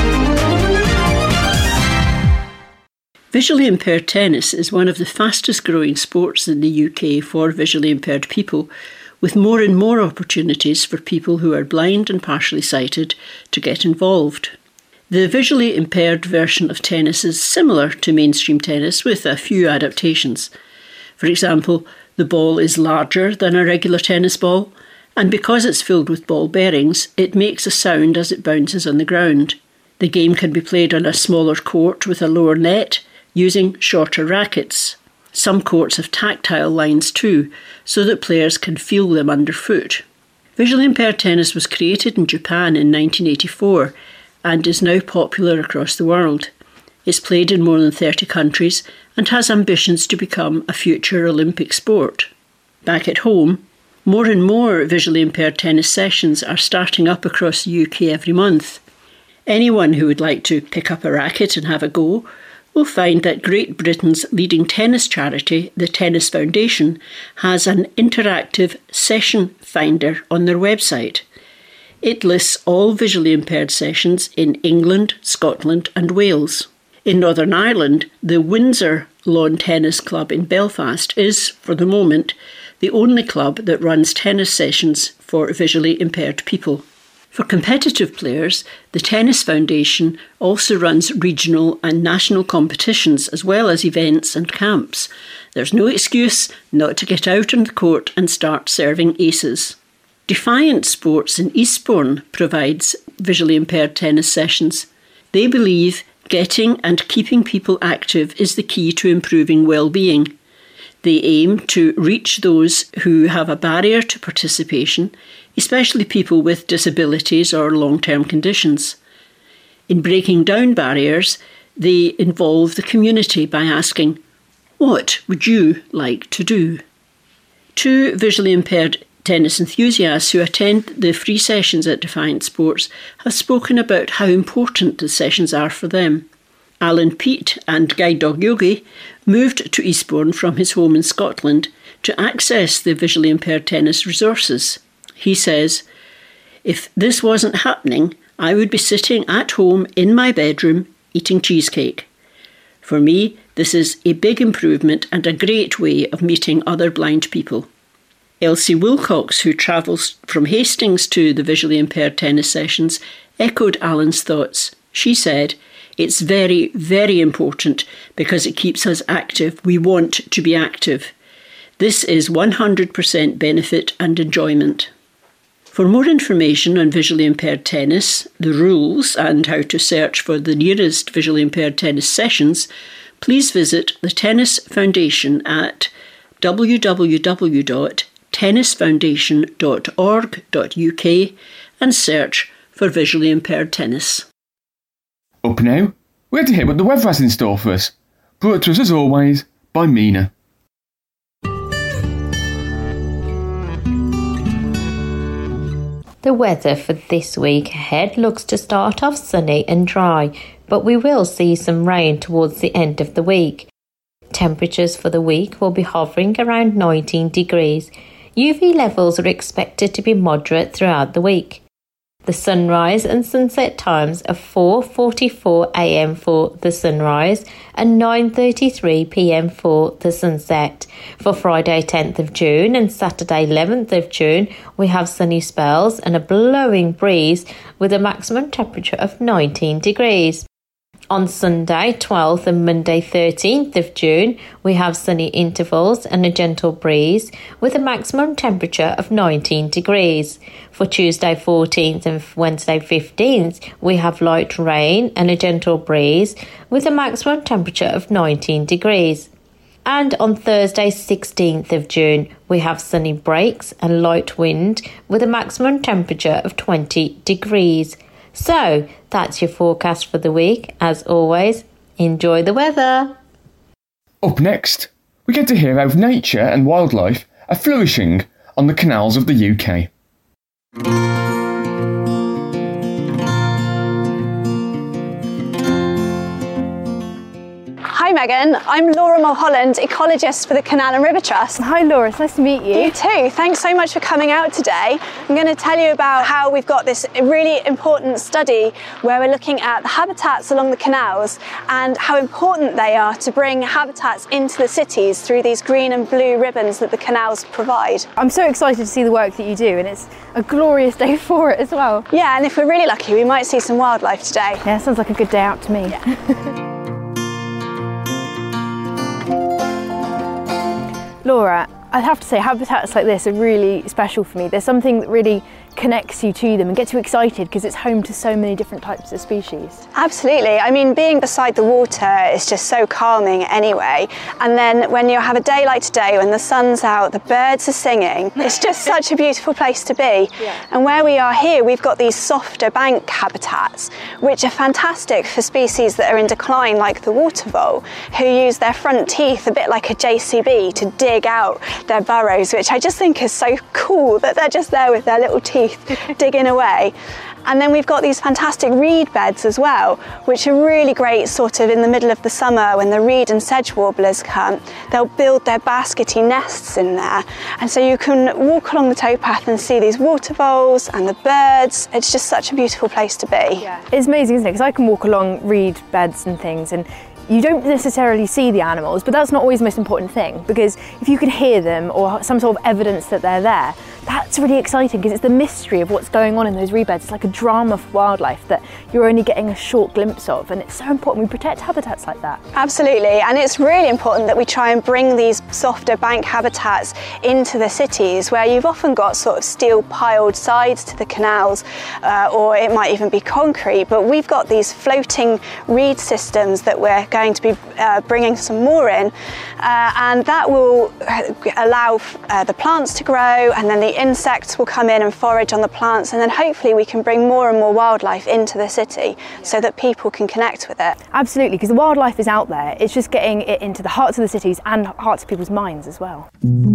Visually impaired tennis is one of the fastest growing sports in the U K for visually impaired people, with more and more opportunities for people who are blind and partially sighted to get involved. The visually impaired version of tennis is similar to mainstream tennis with a few adaptations. For example, the ball is larger than a regular tennis ball, and because it's filled with ball bearings, it makes a sound as it bounces on the ground. The game can be played on a smaller court with a lower net, using shorter rackets. Some courts have tactile lines too, so that players can feel them underfoot. Visually impaired tennis was created in Japan in nineteen eighty-four, and is now popular across the world. It's played in more than thirty countries and has ambitions to become a future Olympic sport. Back at home, more and more visually impaired tennis sessions are starting up across the U K every month. Anyone who would like to pick up a racket and have a go will find that Great Britain's leading tennis charity, the Tennis Foundation, has an interactive session finder on their website. It lists all visually impaired sessions in England, Scotland and Wales. In Northern Ireland, the Windsor Lawn Tennis Club in Belfast is, for the moment, the only club that runs tennis sessions for visually impaired people. For competitive players, the Tennis Foundation also runs regional and national competitions as well as events and camps. There's no excuse not to get out on the court and start serving aces. Defiant Sports in Eastbourne provides visually impaired tennis sessions. They believe getting and keeping people active is the key to improving well-being. They aim to reach those who have a barrier to participation, especially people with disabilities or long-term conditions. In breaking down barriers, they involve the community by asking, "What would you like to do?" Two visually impaired tennis enthusiasts who attend the free sessions at Defiant Sports have spoken about how important the sessions are for them. Alan Peat and Guy Dogyogi moved to Eastbourne from his home in Scotland to access the visually impaired tennis resources. He says, "If this wasn't happening, I would be sitting at home in my bedroom eating cheesecake. For me, this is a big improvement and a great way of meeting other blind people." Elsie Wilcox, who travels from Hastings to the visually impaired tennis sessions, echoed Alan's thoughts. She said, "It's very, very important because it keeps us active. We want to be active. This is one hundred percent benefit and enjoyment." For more information on visually impaired tennis, the rules and how to search for the nearest visually impaired tennis sessions, please visit the Tennis Foundation at w w w dot tennis foundation dot org dot u k and search for visually impaired tennis. Up now, we're to hear what the weather has in store for us. Brought to us as always by Mina. The weather for this week ahead looks to start off sunny and dry, but we will see some rain towards the end of the week. Temperatures for the week will be hovering around nineteen degrees. U V levels are expected to be moderate throughout the week. The sunrise and sunset times are four forty-four a m for the sunrise and nine thirty-three p m for the sunset. For Friday tenth of June and Saturday eleventh of June, we have sunny spells and a blowing breeze with a maximum temperature of nineteen degrees. On Sunday twelfth and Monday thirteenth of June, we have sunny intervals and a gentle breeze with a maximum temperature of nineteen degrees. For Tuesday fourteenth and Wednesday fifteenth, we have light rain and a gentle breeze with a maximum temperature of nineteen degrees. And on Thursday sixteenth of June, we have sunny breaks and light wind with a maximum temperature of twenty degrees. So, that's your forecast for the week. As always, enjoy the weather. Up next, we get to hear how nature and wildlife are flourishing on the canals of the U K. Hi Megan, I'm Laura Mulholland, ecologist for the Canal and River Trust. Hi Laura, it's nice to meet you. You too, thanks so much for coming out today. I'm going to tell you about how we've got this really important study where we're looking at the habitats along the canals and how important they are to bring habitats into the cities through these green and blue ribbons that the canals provide. I'm so excited to see the work that you do, and it's a glorious day for it as well. Yeah, and if we're really lucky we might see some wildlife today. Yeah, sounds like a good day out to me. Yeah. Laura, I'd have to say habitats like this are really special for me. There's something that really connects you to them and gets you excited because it's home to so many different types of species. Absolutely. I mean, being beside the water is just so calming anyway. And then when you have a day like today, when the sun's out, the birds are singing, it's just such a beautiful place to be. Yeah. And where we are here, we've got these softer bank habitats, which are fantastic for species that are in decline, like the water vole, who use their front teeth a bit like a J C B to dig out their burrows, which I just think is so cool that they're just there with their little teeth digging away. And then we've got these fantastic reed beds as well, which are really great sort of in the middle of the summer when the reed and sedge warblers come. They'll build their baskety nests in there. And so you can walk along the towpath and see these water voles and the birds. It's just such a beautiful place to be. Yeah. It's amazing, isn't it? Because I can walk along reed beds and things, and you don't necessarily see the animals, but that's not always the most important thing, because if you can hear them or some sort of evidence that they're there, that's really exciting because it's the mystery of what's going on in those reed beds. It's like a drama for wildlife that you're only getting a short glimpse of, and it's so important we protect habitats like that. Absolutely, and it's really important that we try and bring these softer bank habitats into the cities where you've often got sort of steel piled sides to the canals, uh, or it might even be concrete, but we've got these floating reed systems that we're going to be uh, bringing some more in, uh, and that will allow uh, the plants to grow, and then the insects will come in and forage on the plants, and then hopefully we can bring more and more wildlife into the city so that people can connect with it. Absolutely, because the wildlife is out there. It's just getting it into the hearts of the cities and hearts of people's minds as well.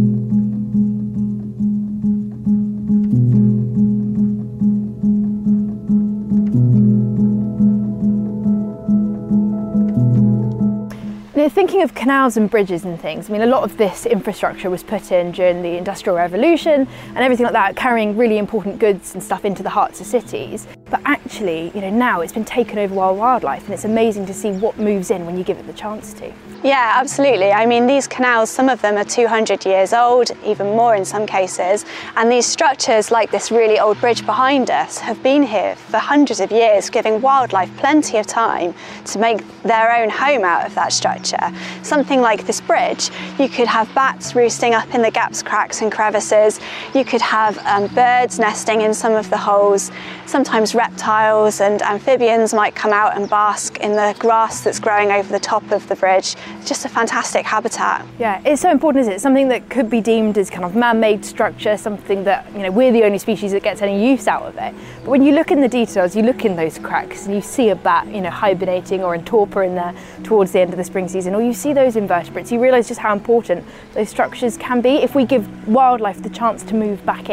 Thinking of canals and bridges and things, I mean, a lot of this infrastructure was put in during the Industrial Revolution and everything like that, carrying really important goods and stuff into the hearts of cities. But actually, you know, now it's been taken over by wildlife, and it's amazing to see what moves in when you give it the chance to. Yeah, absolutely. I mean, these canals, some of them are two hundred years old, even more in some cases. And these structures, like this really old bridge behind us, have been here for hundreds of years, giving wildlife plenty of time to make their own home out of that structure. Something like this bridge, you could have bats roosting up in the gaps, cracks and crevices. You could have um, birds nesting in some of the holes. Sometimes reptiles and amphibians might come out and bask in the grass that's growing over the top of the bridge. It's just a fantastic habitat. Yeah, it's so important, isn't it? Something that could be deemed as kind of man-made structure, something that, you know, we're the only species that gets any use out of it. But when you look in the details, you look in those cracks and you see a bat, you know, hibernating or in torpor in there towards the end of the spring season, or you see those invertebrates, you realise just how important those structures can be if we give wildlife the chance to move back in.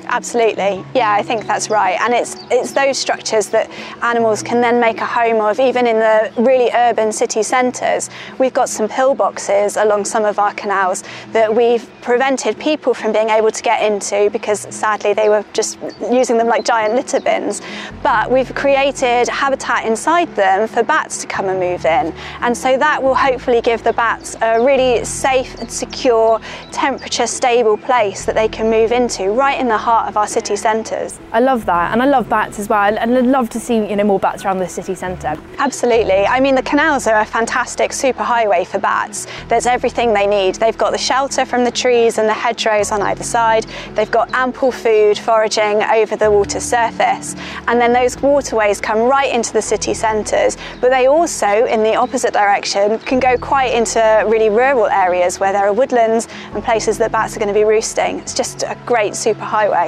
Absolutely, yeah, I think that's right. And it's it's those structures that animals can then make a home of, even in the really urban city centres. We've got some pillboxes along some of our canals that we've prevented people from being able to get into because sadly they were just using them like giant litter bins. But we've created habitat inside them for bats to come and move in. And so that will hopefully give the bats a really safe and secure, temperature stable place that they can move into right in the heart of our city centres. I love that, and I love bats as well, and I'd love to see, you know, more bats around the city centre. Absolutely. I mean, the canals are a fantastic superhighway for bats. There's everything they need. They've got the shelter from the trees and the hedgerows on either side. They've got ample food foraging over the water surface, and then those waterways come right into the city centres, but they also, in the opposite direction, can go quite into really rural areas where there are woodlands and places that bats are going to be roosting. It's just a great superhighway.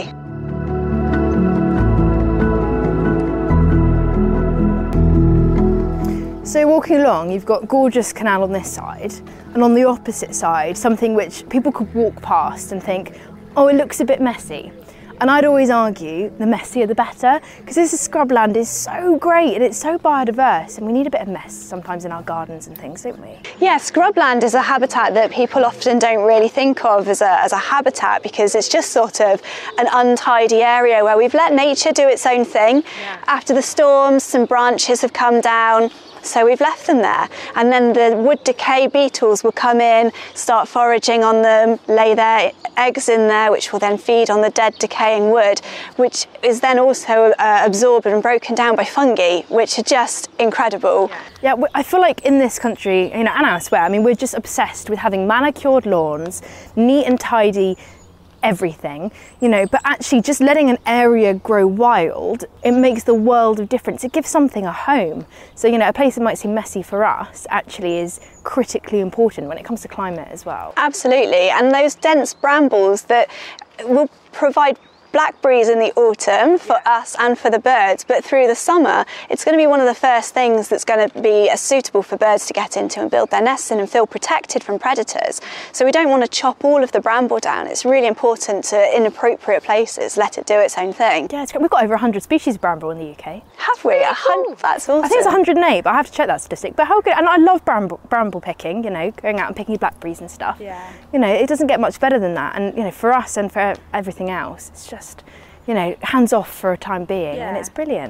So walking along, you've got gorgeous canal on this side, and on the opposite side, something which people could walk past and think, oh, it looks a bit messy. And I'd always argue the messier the better, because this scrubland is so great and it's so biodiverse, and we need a bit of mess sometimes in our gardens and things, don't we? Yeah, scrubland is a habitat that people often don't really think of as a, as a habitat, because it's just sort of an untidy area where we've let nature do its own thing. Yeah. After the storms, some branches have come down, so we've left them there, and then the wood decay beetles will come in, start foraging on them, lay their eggs in there, which will then feed on the dead decaying wood, which is then also uh, absorbed and broken down by fungi, which are just incredible. Yeah, I feel like in this country, you know, and elsewhere, I mean, we're just obsessed with having manicured lawns, neat and tidy everything, you know, but actually just letting an area grow wild, it makes the world of difference. It gives something a home. So, you know, a place that might seem messy for us actually is critically important when it comes to climate as well. Absolutely, and those dense brambles that will provide blackberries in the autumn for us and for the birds, but through the summer it's going to be one of the first things that's going to be suitable for birds to get into and build their nests in and feel protected from predators. So we don't want to chop all of the bramble down. It's really important to, in appropriate places, let it do its own thing. Yeah, it's great. We've got over one hundred species of bramble in the U K. Have we? A hundred? That's awesome. I think it's one hundred and eight, but I have to check that statistic. But how good, and I love bramble, bramble picking, you know, going out and picking blackberries and stuff. Yeah. You know, it doesn't get much better than that, and you know, for us and for everything else, it's just, you know, hands off for a time being, yeah. And it's brilliant.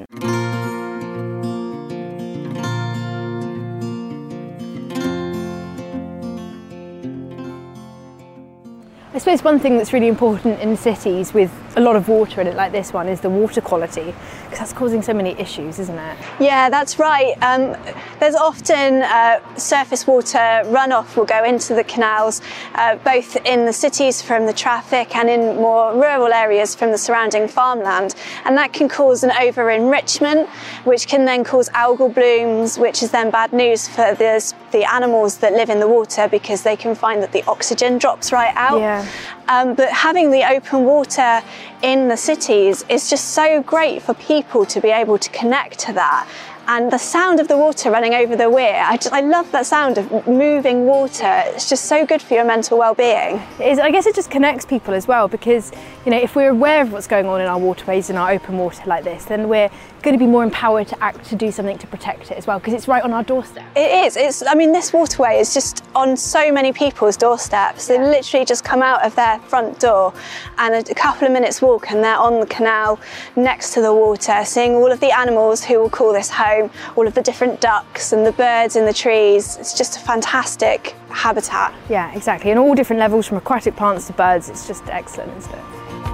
I suppose one thing that's really important in cities with a lot of water in it like this one is the water quality, because that's causing so many issues, isn't it? Yeah, that's right. Um, there's often uh, surface water runoff will go into the canals, uh, both in the cities from the traffic and in more rural areas from the surrounding farmland. And that can cause an over-enrichment, which can then cause algal blooms, which is then bad news for the, the animals that live in the water, because they can find that the oxygen drops right out. Yeah. Um, but having the open water in the cities is just so great for people to be able to connect to that. And the sound of the water running over the weir, I, just, I love that sound of moving water. It's just so good for your mental well-being. It is, I guess it just connects people as well, because, you know, if we're aware of what's going on in our waterways, in our open water like this, then we're going to be more empowered to act, to do something to protect it as well, because it's right on our doorstep. It is. It's. I mean, this waterway is just on so many people's doorsteps. Yeah. They literally just come out of their front door, and a, a couple of minutes walk, and they're on the canal next to the water, seeing all of the animals who will call this home, all of the different ducks and the birds in the trees. It's just a fantastic habitat. Yeah, exactly. And all different levels, from aquatic plants to birds. It's just excellent, isn't it?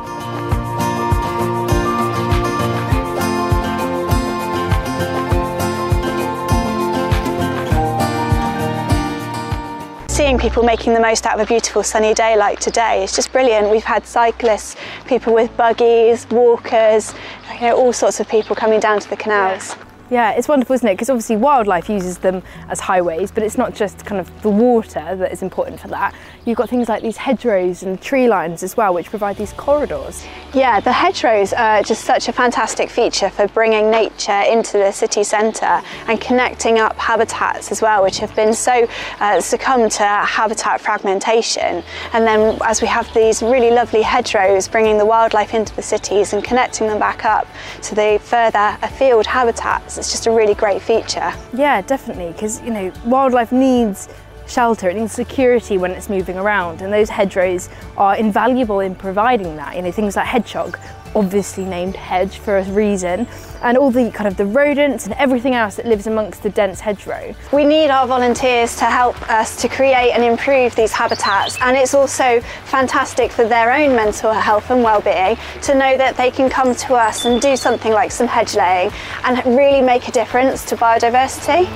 Seeing people making the most out of a beautiful sunny day like today is just brilliant. We've had cyclists, people with buggies, walkers, you know, all sorts of people coming down to the canals. Yeah. Yeah, it's wonderful, isn't it? Because obviously wildlife uses them as highways, but it's not just kind of the water that is important for that. You've got things like these hedgerows and tree lines as well, which provide these corridors. Yeah, the hedgerows are just such a fantastic feature for bringing nature into the city centre and connecting up habitats as well, which have been so uh, succumbed to habitat fragmentation. And then as we have these really lovely hedgerows bringing the wildlife into the cities and connecting them back up to the further afield habitats, it's just a really great feature. Yeah, definitely, because, you know, wildlife needs shelter, it needs security when it's moving around, and those hedgerows are invaluable in providing that. You know, things like hedgehog, obviously named hedge for a reason, and all the kind of the rodents and everything else that lives amongst the dense hedgerow. We need our volunteers to help us to create and improve these habitats, and it's also fantastic for their own mental health and well-being to know that they can come to us and do something like some hedge laying and really make a difference to biodiversity.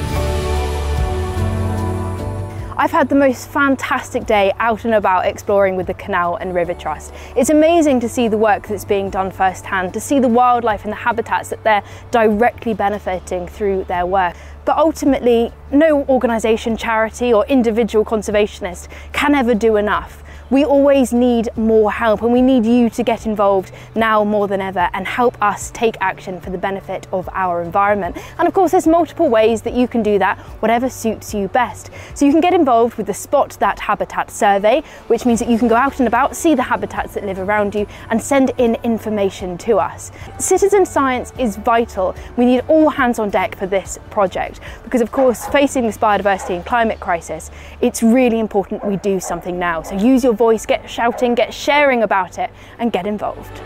I've had the most fantastic day out and about exploring with the Canal and River Trust. It's amazing to see the work that's being done firsthand, to see the wildlife and the habitats that they're directly benefiting through their work. But ultimately, no organisation, charity or individual conservationist can ever do enough. We always need more help, and we need you to get involved now more than ever and help us take action for the benefit of our environment. And of course, there's multiple ways that you can do that, whatever suits you best. So you can get involved with the Spot That Habitat survey, which means that you can go out and about, see the habitats that live around you and send in information to us. Citizen science is vital. We need all hands on deck for this project because, of course, facing this biodiversity and climate crisis, it's really important we do something now. So use your voice, get shouting, get sharing about it, and get involved.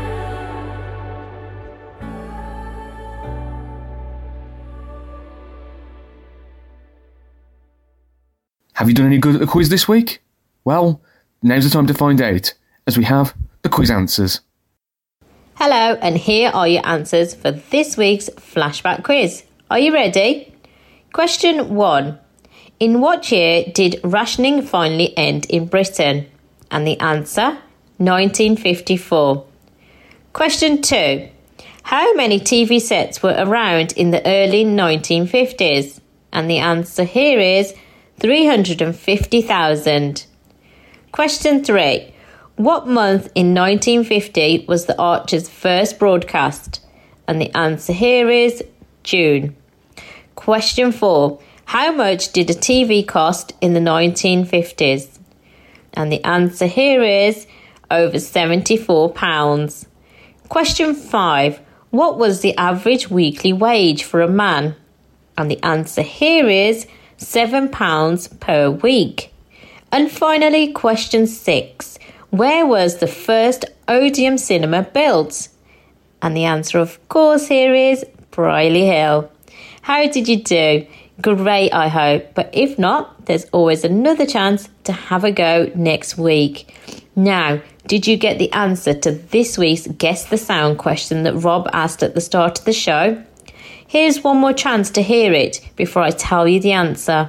Have you done any good at the quiz this week? Well, now's the time to find out, as we have the quiz answers. Hello, and here are your answers for this week's flashback quiz. Are you ready? Question one. In what year did rationing finally end in Britain? And the answer, nineteen fifty-four. Question two. How many T V sets were around in the early nineteen fifties? And the answer here is three hundred fifty thousand. Question three. What month in nineteen fifty was the Archers' first broadcast? And the answer here is June. Question four. How much did a T V cost in the nineteen fifties? And the answer here is over seventy-four pounds. Question five. What was the average weekly wage for a man? And the answer here is seven pounds per week. And finally, question six. Where was the first Odeon cinema built? And the answer, of course, here is Brierley Hill. How did you do? Great, I hope. But if not, there's always another chance to have a go next week. Now, did you get the answer to this week's Guess the Sound question that Rob asked at the start of the show? Here's one more chance to hear it before I tell you the answer.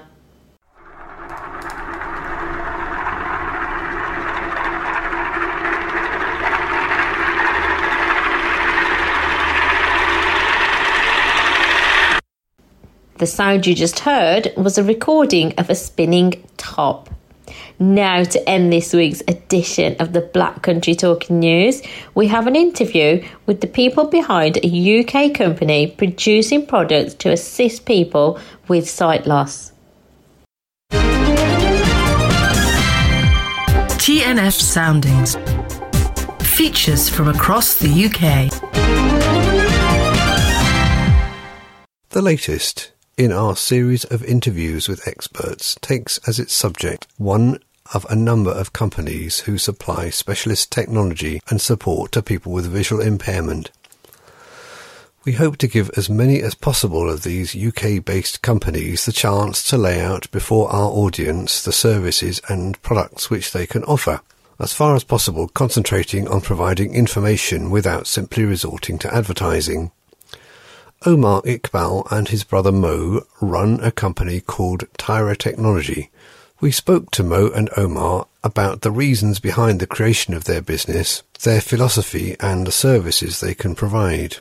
The sound you just heard was a recording of a spinning top. Now, to end this week's edition of the Black Country Talking News, we have an interview with the people behind a U K company producing products to assist people with sight loss. T N F Soundings. Features from across the U K. The latest in our series of interviews with experts takes as its subject one of a number of companies who supply specialist technology and support to people with visual impairment. We hope to give as many as possible of these U K-based companies the chance to lay out before our audience the services and products which they can offer, as far as possible concentrating on providing information without simply resorting to advertising. Omar Iqbal and his brother Mo run a company called Tyra Technology. We spoke to Mo and Omar about the reasons behind the creation of their business, their philosophy and the services they can provide.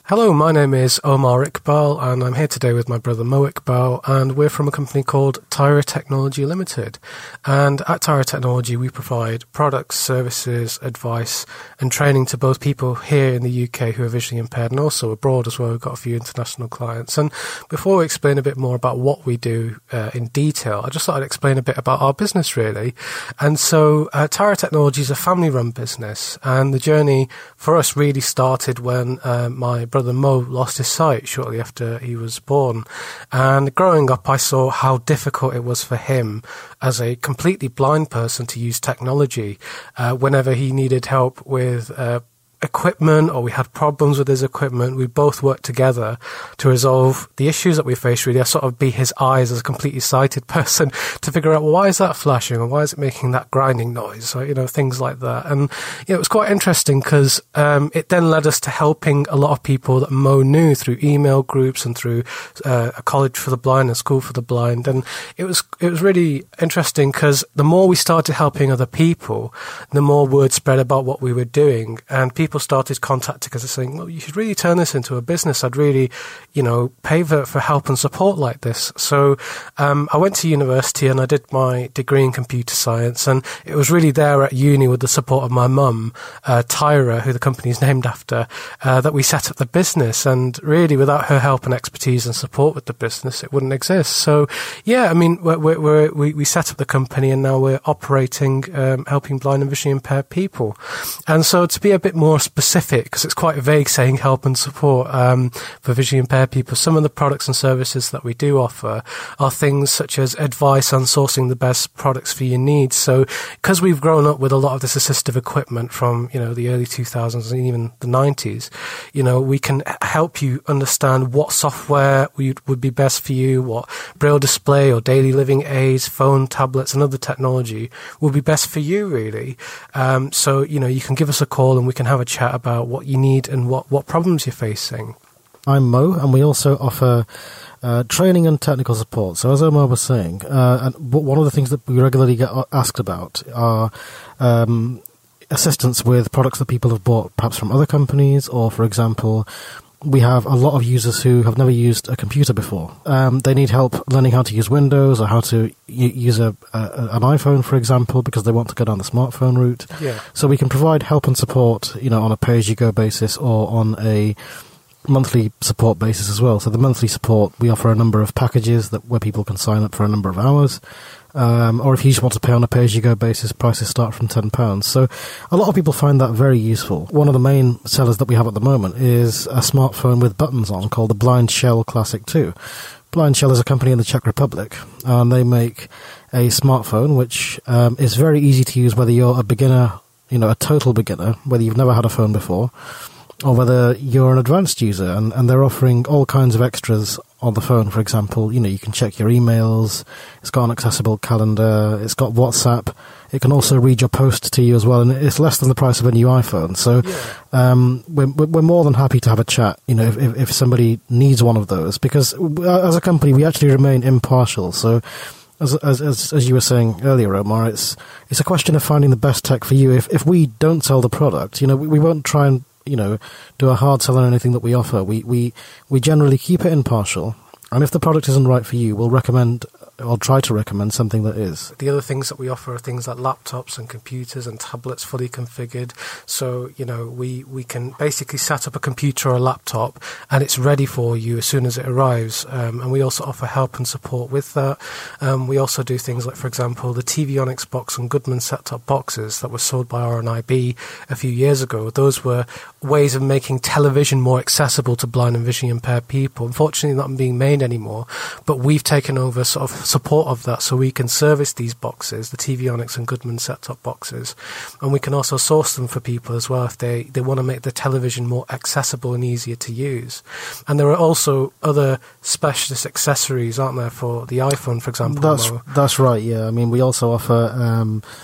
Hello, my name is Omar Iqbal and I'm here today with my brother Mo Iqbal, and we're from a company called Tyra Technology Limited. And at Tyra Technology we provide products, services, advice and training to both people here in the U K who are visually impaired and also abroad as well. We've got a few international clients. And before we explain a bit more about what we do uh, in detail, I just thought I'd explain a bit about our business really. And so uh, Tyra Technology is a family run business, and the journey for us really started when uh, my brother Mo lost his sight shortly after he was born. And growing up, I saw how difficult it was for him as a completely blind person to use technology. Uh, whenever he needed help with uh, equipment or we had problems with his equipment, we both worked together to resolve the issues that we faced really. I sort of be his eyes as a completely sighted person to figure out, well, why is that flashing or why is it making that grinding noise, or, you know, things like that. And you know, it was quite interesting because um, it then led us to helping a lot of people that Mo knew through email groups and through uh, a college for the blind, a school for the blind. And it was it was really interesting because the more we started helping other people, the more word spread about what we were doing, and people started contacting us and saying, well, you should really turn this into a business. I'd really, you know, pay for, for help and support like this. So um, I went to university and I did my degree in computer science, and it was really there at uni with the support of my mum, uh, Tyra, who the company is named after, uh, that we set up the business. And really without her help and expertise and support with the business, it wouldn't exist. So yeah, I mean, we're, we're, we we set up the company and now we're operating, um, helping blind and visually impaired people. And so to be a bit more specific, because it's quite vague saying help and support um, for visually impaired people, some of the products and services that we do offer are things such as advice on sourcing the best products for your needs. So because we've grown up with a lot of this assistive equipment from, you know, the early two thousands and even the nineties, you know, we can help you understand what software would, would be best for you, what braille display or daily living aids, phone, tablets and other technology will be best for you really. Um, so, you know, you can give us a call and we can have a chat about what you need and what, what problems you're facing. I'm Mo, and we also offer uh, training and technical support. So as Omar was saying, uh, and one of the things that we regularly get asked about are um, assistance with products that people have bought perhaps from other companies, or for example, we have a lot of users who have never used a computer before. Um, they need help learning how to use Windows or how to y- use a, a an iPhone, for example, because they want to go down the smartphone route. Yeah. So we can provide help and support, you know, on a pay-as-you-go basis or on a monthly support basis as well. So the monthly support, we offer a number of packages that where people can sign up for a number of hours. Um, or if you just want to pay on a pay-as-you-go basis, prices start from ten pounds. So a lot of people find that very useful. One of the main sellers that we have at the moment is a smartphone with buttons on called the Blind Shell Classic two. Blind Shell is a company in the Czech Republic, and they make a smartphone which um, is very easy to use whether you're a beginner, you know, a total beginner, whether you've never had a phone before, or whether you're an advanced user, and, and they're offering all kinds of extras on the phone. For example, you know, you can check your emails, it's got an accessible calendar, it's got WhatsApp, it can also read your post to you as well, and it's less than the price of a new iPhone. So yeah. um, we're, we're more than happy to have a chat, you know, if, if somebody needs one of those, because as a company, we actually remain impartial. So As, as as as you were saying earlier, Omar, it's it's a question of finding the best tech for you. If if we don't sell the product, you know, we, we won't try and, you know, do a hard sell on anything that we offer. We we we generally keep it impartial, and if the product isn't right for you, we'll recommend or try to recommend something that is. The other things that we offer are things like laptops and computers and tablets fully configured. So, you know, we, we can basically set up a computer or a laptop and it's ready for you as soon as it arrives. Um, and we also offer help and support with that. Um, we also do things like, for example, the TVonics box and Goodman set-top boxes that were sold by R N I B a few years ago. Those were ways of making television more accessible to blind and visually impaired people. Unfortunately, not being made anymore, but we've taken over sort of support of that, so we can service these boxes, the TVonics and Goodman set-top boxes, and we can also source them for people as well if they, they want to make the television more accessible and easier to use. And there are also other specialist accessories, aren't there, for the iPhone, for example? That's Mo? that's right, yeah. I mean, we also offer um,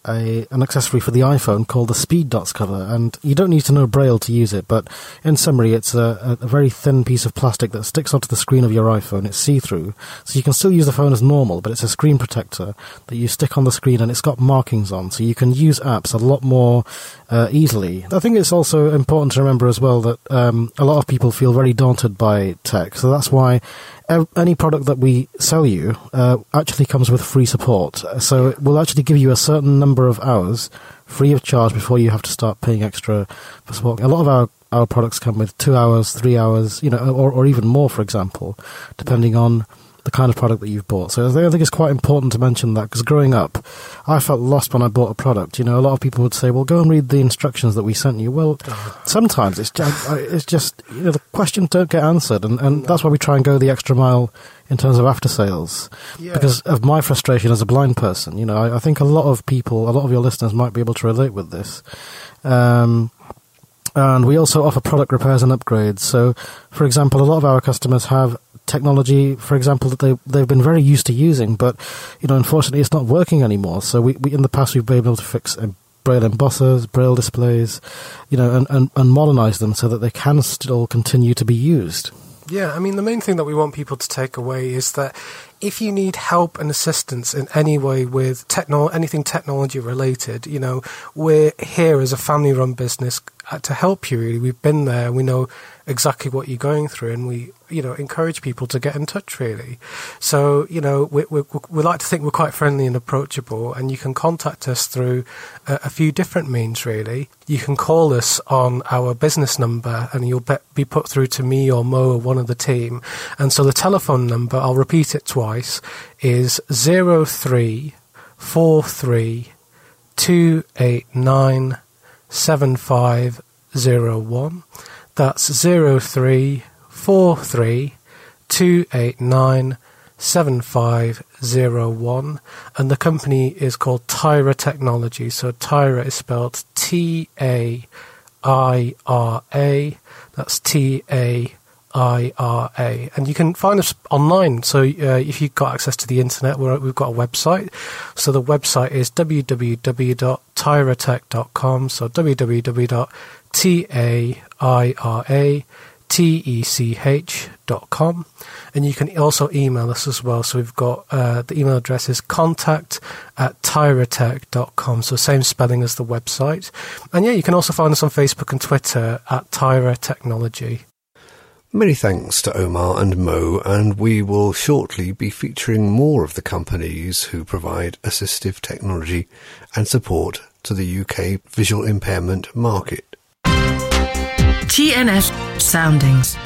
a an accessory for the iPhone called the Speed Dots cover, and you don't need to know Braille to use it, but in summary, it's a, a very thin piece of plastic that sticks onto the screen of your iPhone. It's see-through, so you can still use the phone as normal, but it's a screen protector that you stick on the screen, and it's got markings on, so you can use apps a lot more uh, easily. I think it's also important to remember as well that um, a lot of people feel very daunted by tech, so that's why any product that we sell you uh, actually comes with free support. So it will actually give you a certain number of hours free of charge before you have to start paying extra for support. A lot of our, our products come with two hours, three hours, you know, or, or even more, for example, depending on the kind of product that you've bought. So I think it's quite important to mention that, because growing up, I felt lost when I bought a product. You know, a lot of people would say, well, go and read the instructions that we sent you. Well, sometimes it's just, it's just you know, the questions don't get answered, and, and that's why we try and go the extra mile in terms of after sales, yeah. because of my frustration as a blind person. You know, I, I think a lot of people, a lot of your listeners might be able to relate with this. Um, and we also offer product repairs and upgrades. So, for example, a lot of our customers have technology, for example, that they, they've been very used to using, but, you know, unfortunately it's not working anymore. So we, we in the past, we've been able to fix um, Braille embossers, Braille displays, you know, and, and, and modernize them so that they can still continue to be used. Yeah, I mean, the main thing that we want people to take away is that if you need help and assistance in any way with techno- anything technology related, you know, we're here as a family-run business to help you, really. We've been there. We know exactly what you're going through, and we, you know, encourage people to get in touch, really. So, you know, we, we, we like to think we're quite friendly and approachable, and you can contact us through a, a few different means, really. You can call us on our business number, and you'll be, be put through to me or Mo or one of the team. And so the telephone number, I'll repeat it twice, is zero three four three two eight nine seven five zero one. That's zero three four three two eight nine seven five zero one, and the company is called Tyra Technology. So Tyra is spelled T A I R A. That's T A I R A, and you can find us online. So uh, if you've got access to the internet, we're, we've got a website. So the website is w w w dot tyra tech dot com. So w w w dot tyra tech dot com, and you can also email us as well. So we've got uh, the email address is contact at tyra tech dot com. So same spelling as the website. And yeah, you can also find us on Facebook and Twitter at Tyra Technology. Many thanks to Omar and Mo, and we will shortly be featuring more of the companies who provide assistive technology and support to the U K visual impairment market. T N F Soundings.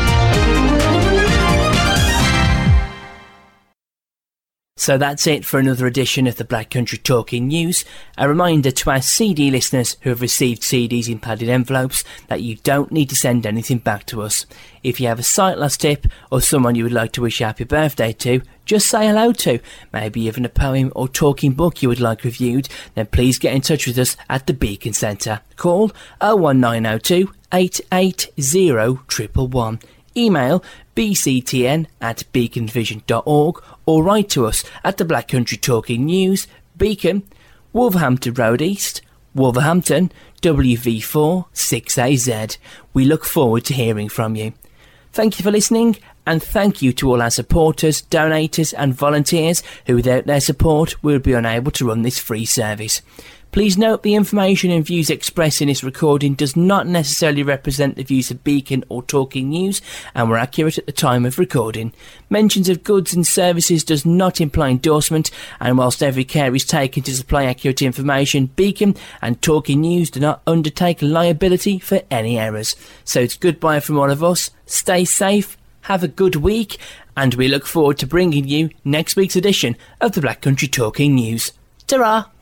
So that's it for another edition of the Black Country Talking News. A reminder to our C D listeners who have received C Ds in padded envelopes that you don't need to send anything back to us. If you have a sight loss tip or someone you would like to wish a happy birthday to, just say hello to, maybe even a poem or talking book you would like reviewed, then please get in touch with us at the Beacon Centre. Call oh one nine oh two eight eight zero one one one. Email b c t n at beacon vision dot org or write to us at the Black Country Talking News, Beacon, Wolverhampton Road East, Wolverhampton, W V four six A Z. We look forward to hearing from you. Thank you for listening, and thank you to all our supporters, donators and volunteers who without their support we would be unable to run this free service. Please note the information and views expressed in this recording does not necessarily represent the views of Beacon or Talking News and were accurate at the time of recording. Mentions of goods and services does not imply endorsement, and whilst every care is taken to supply accurate information, Beacon and Talking News do not undertake liability for any errors. So it's goodbye from all of us, stay safe, have a good week, and we look forward to bringing you next week's edition of the Black Country Talking News. Ta-ra!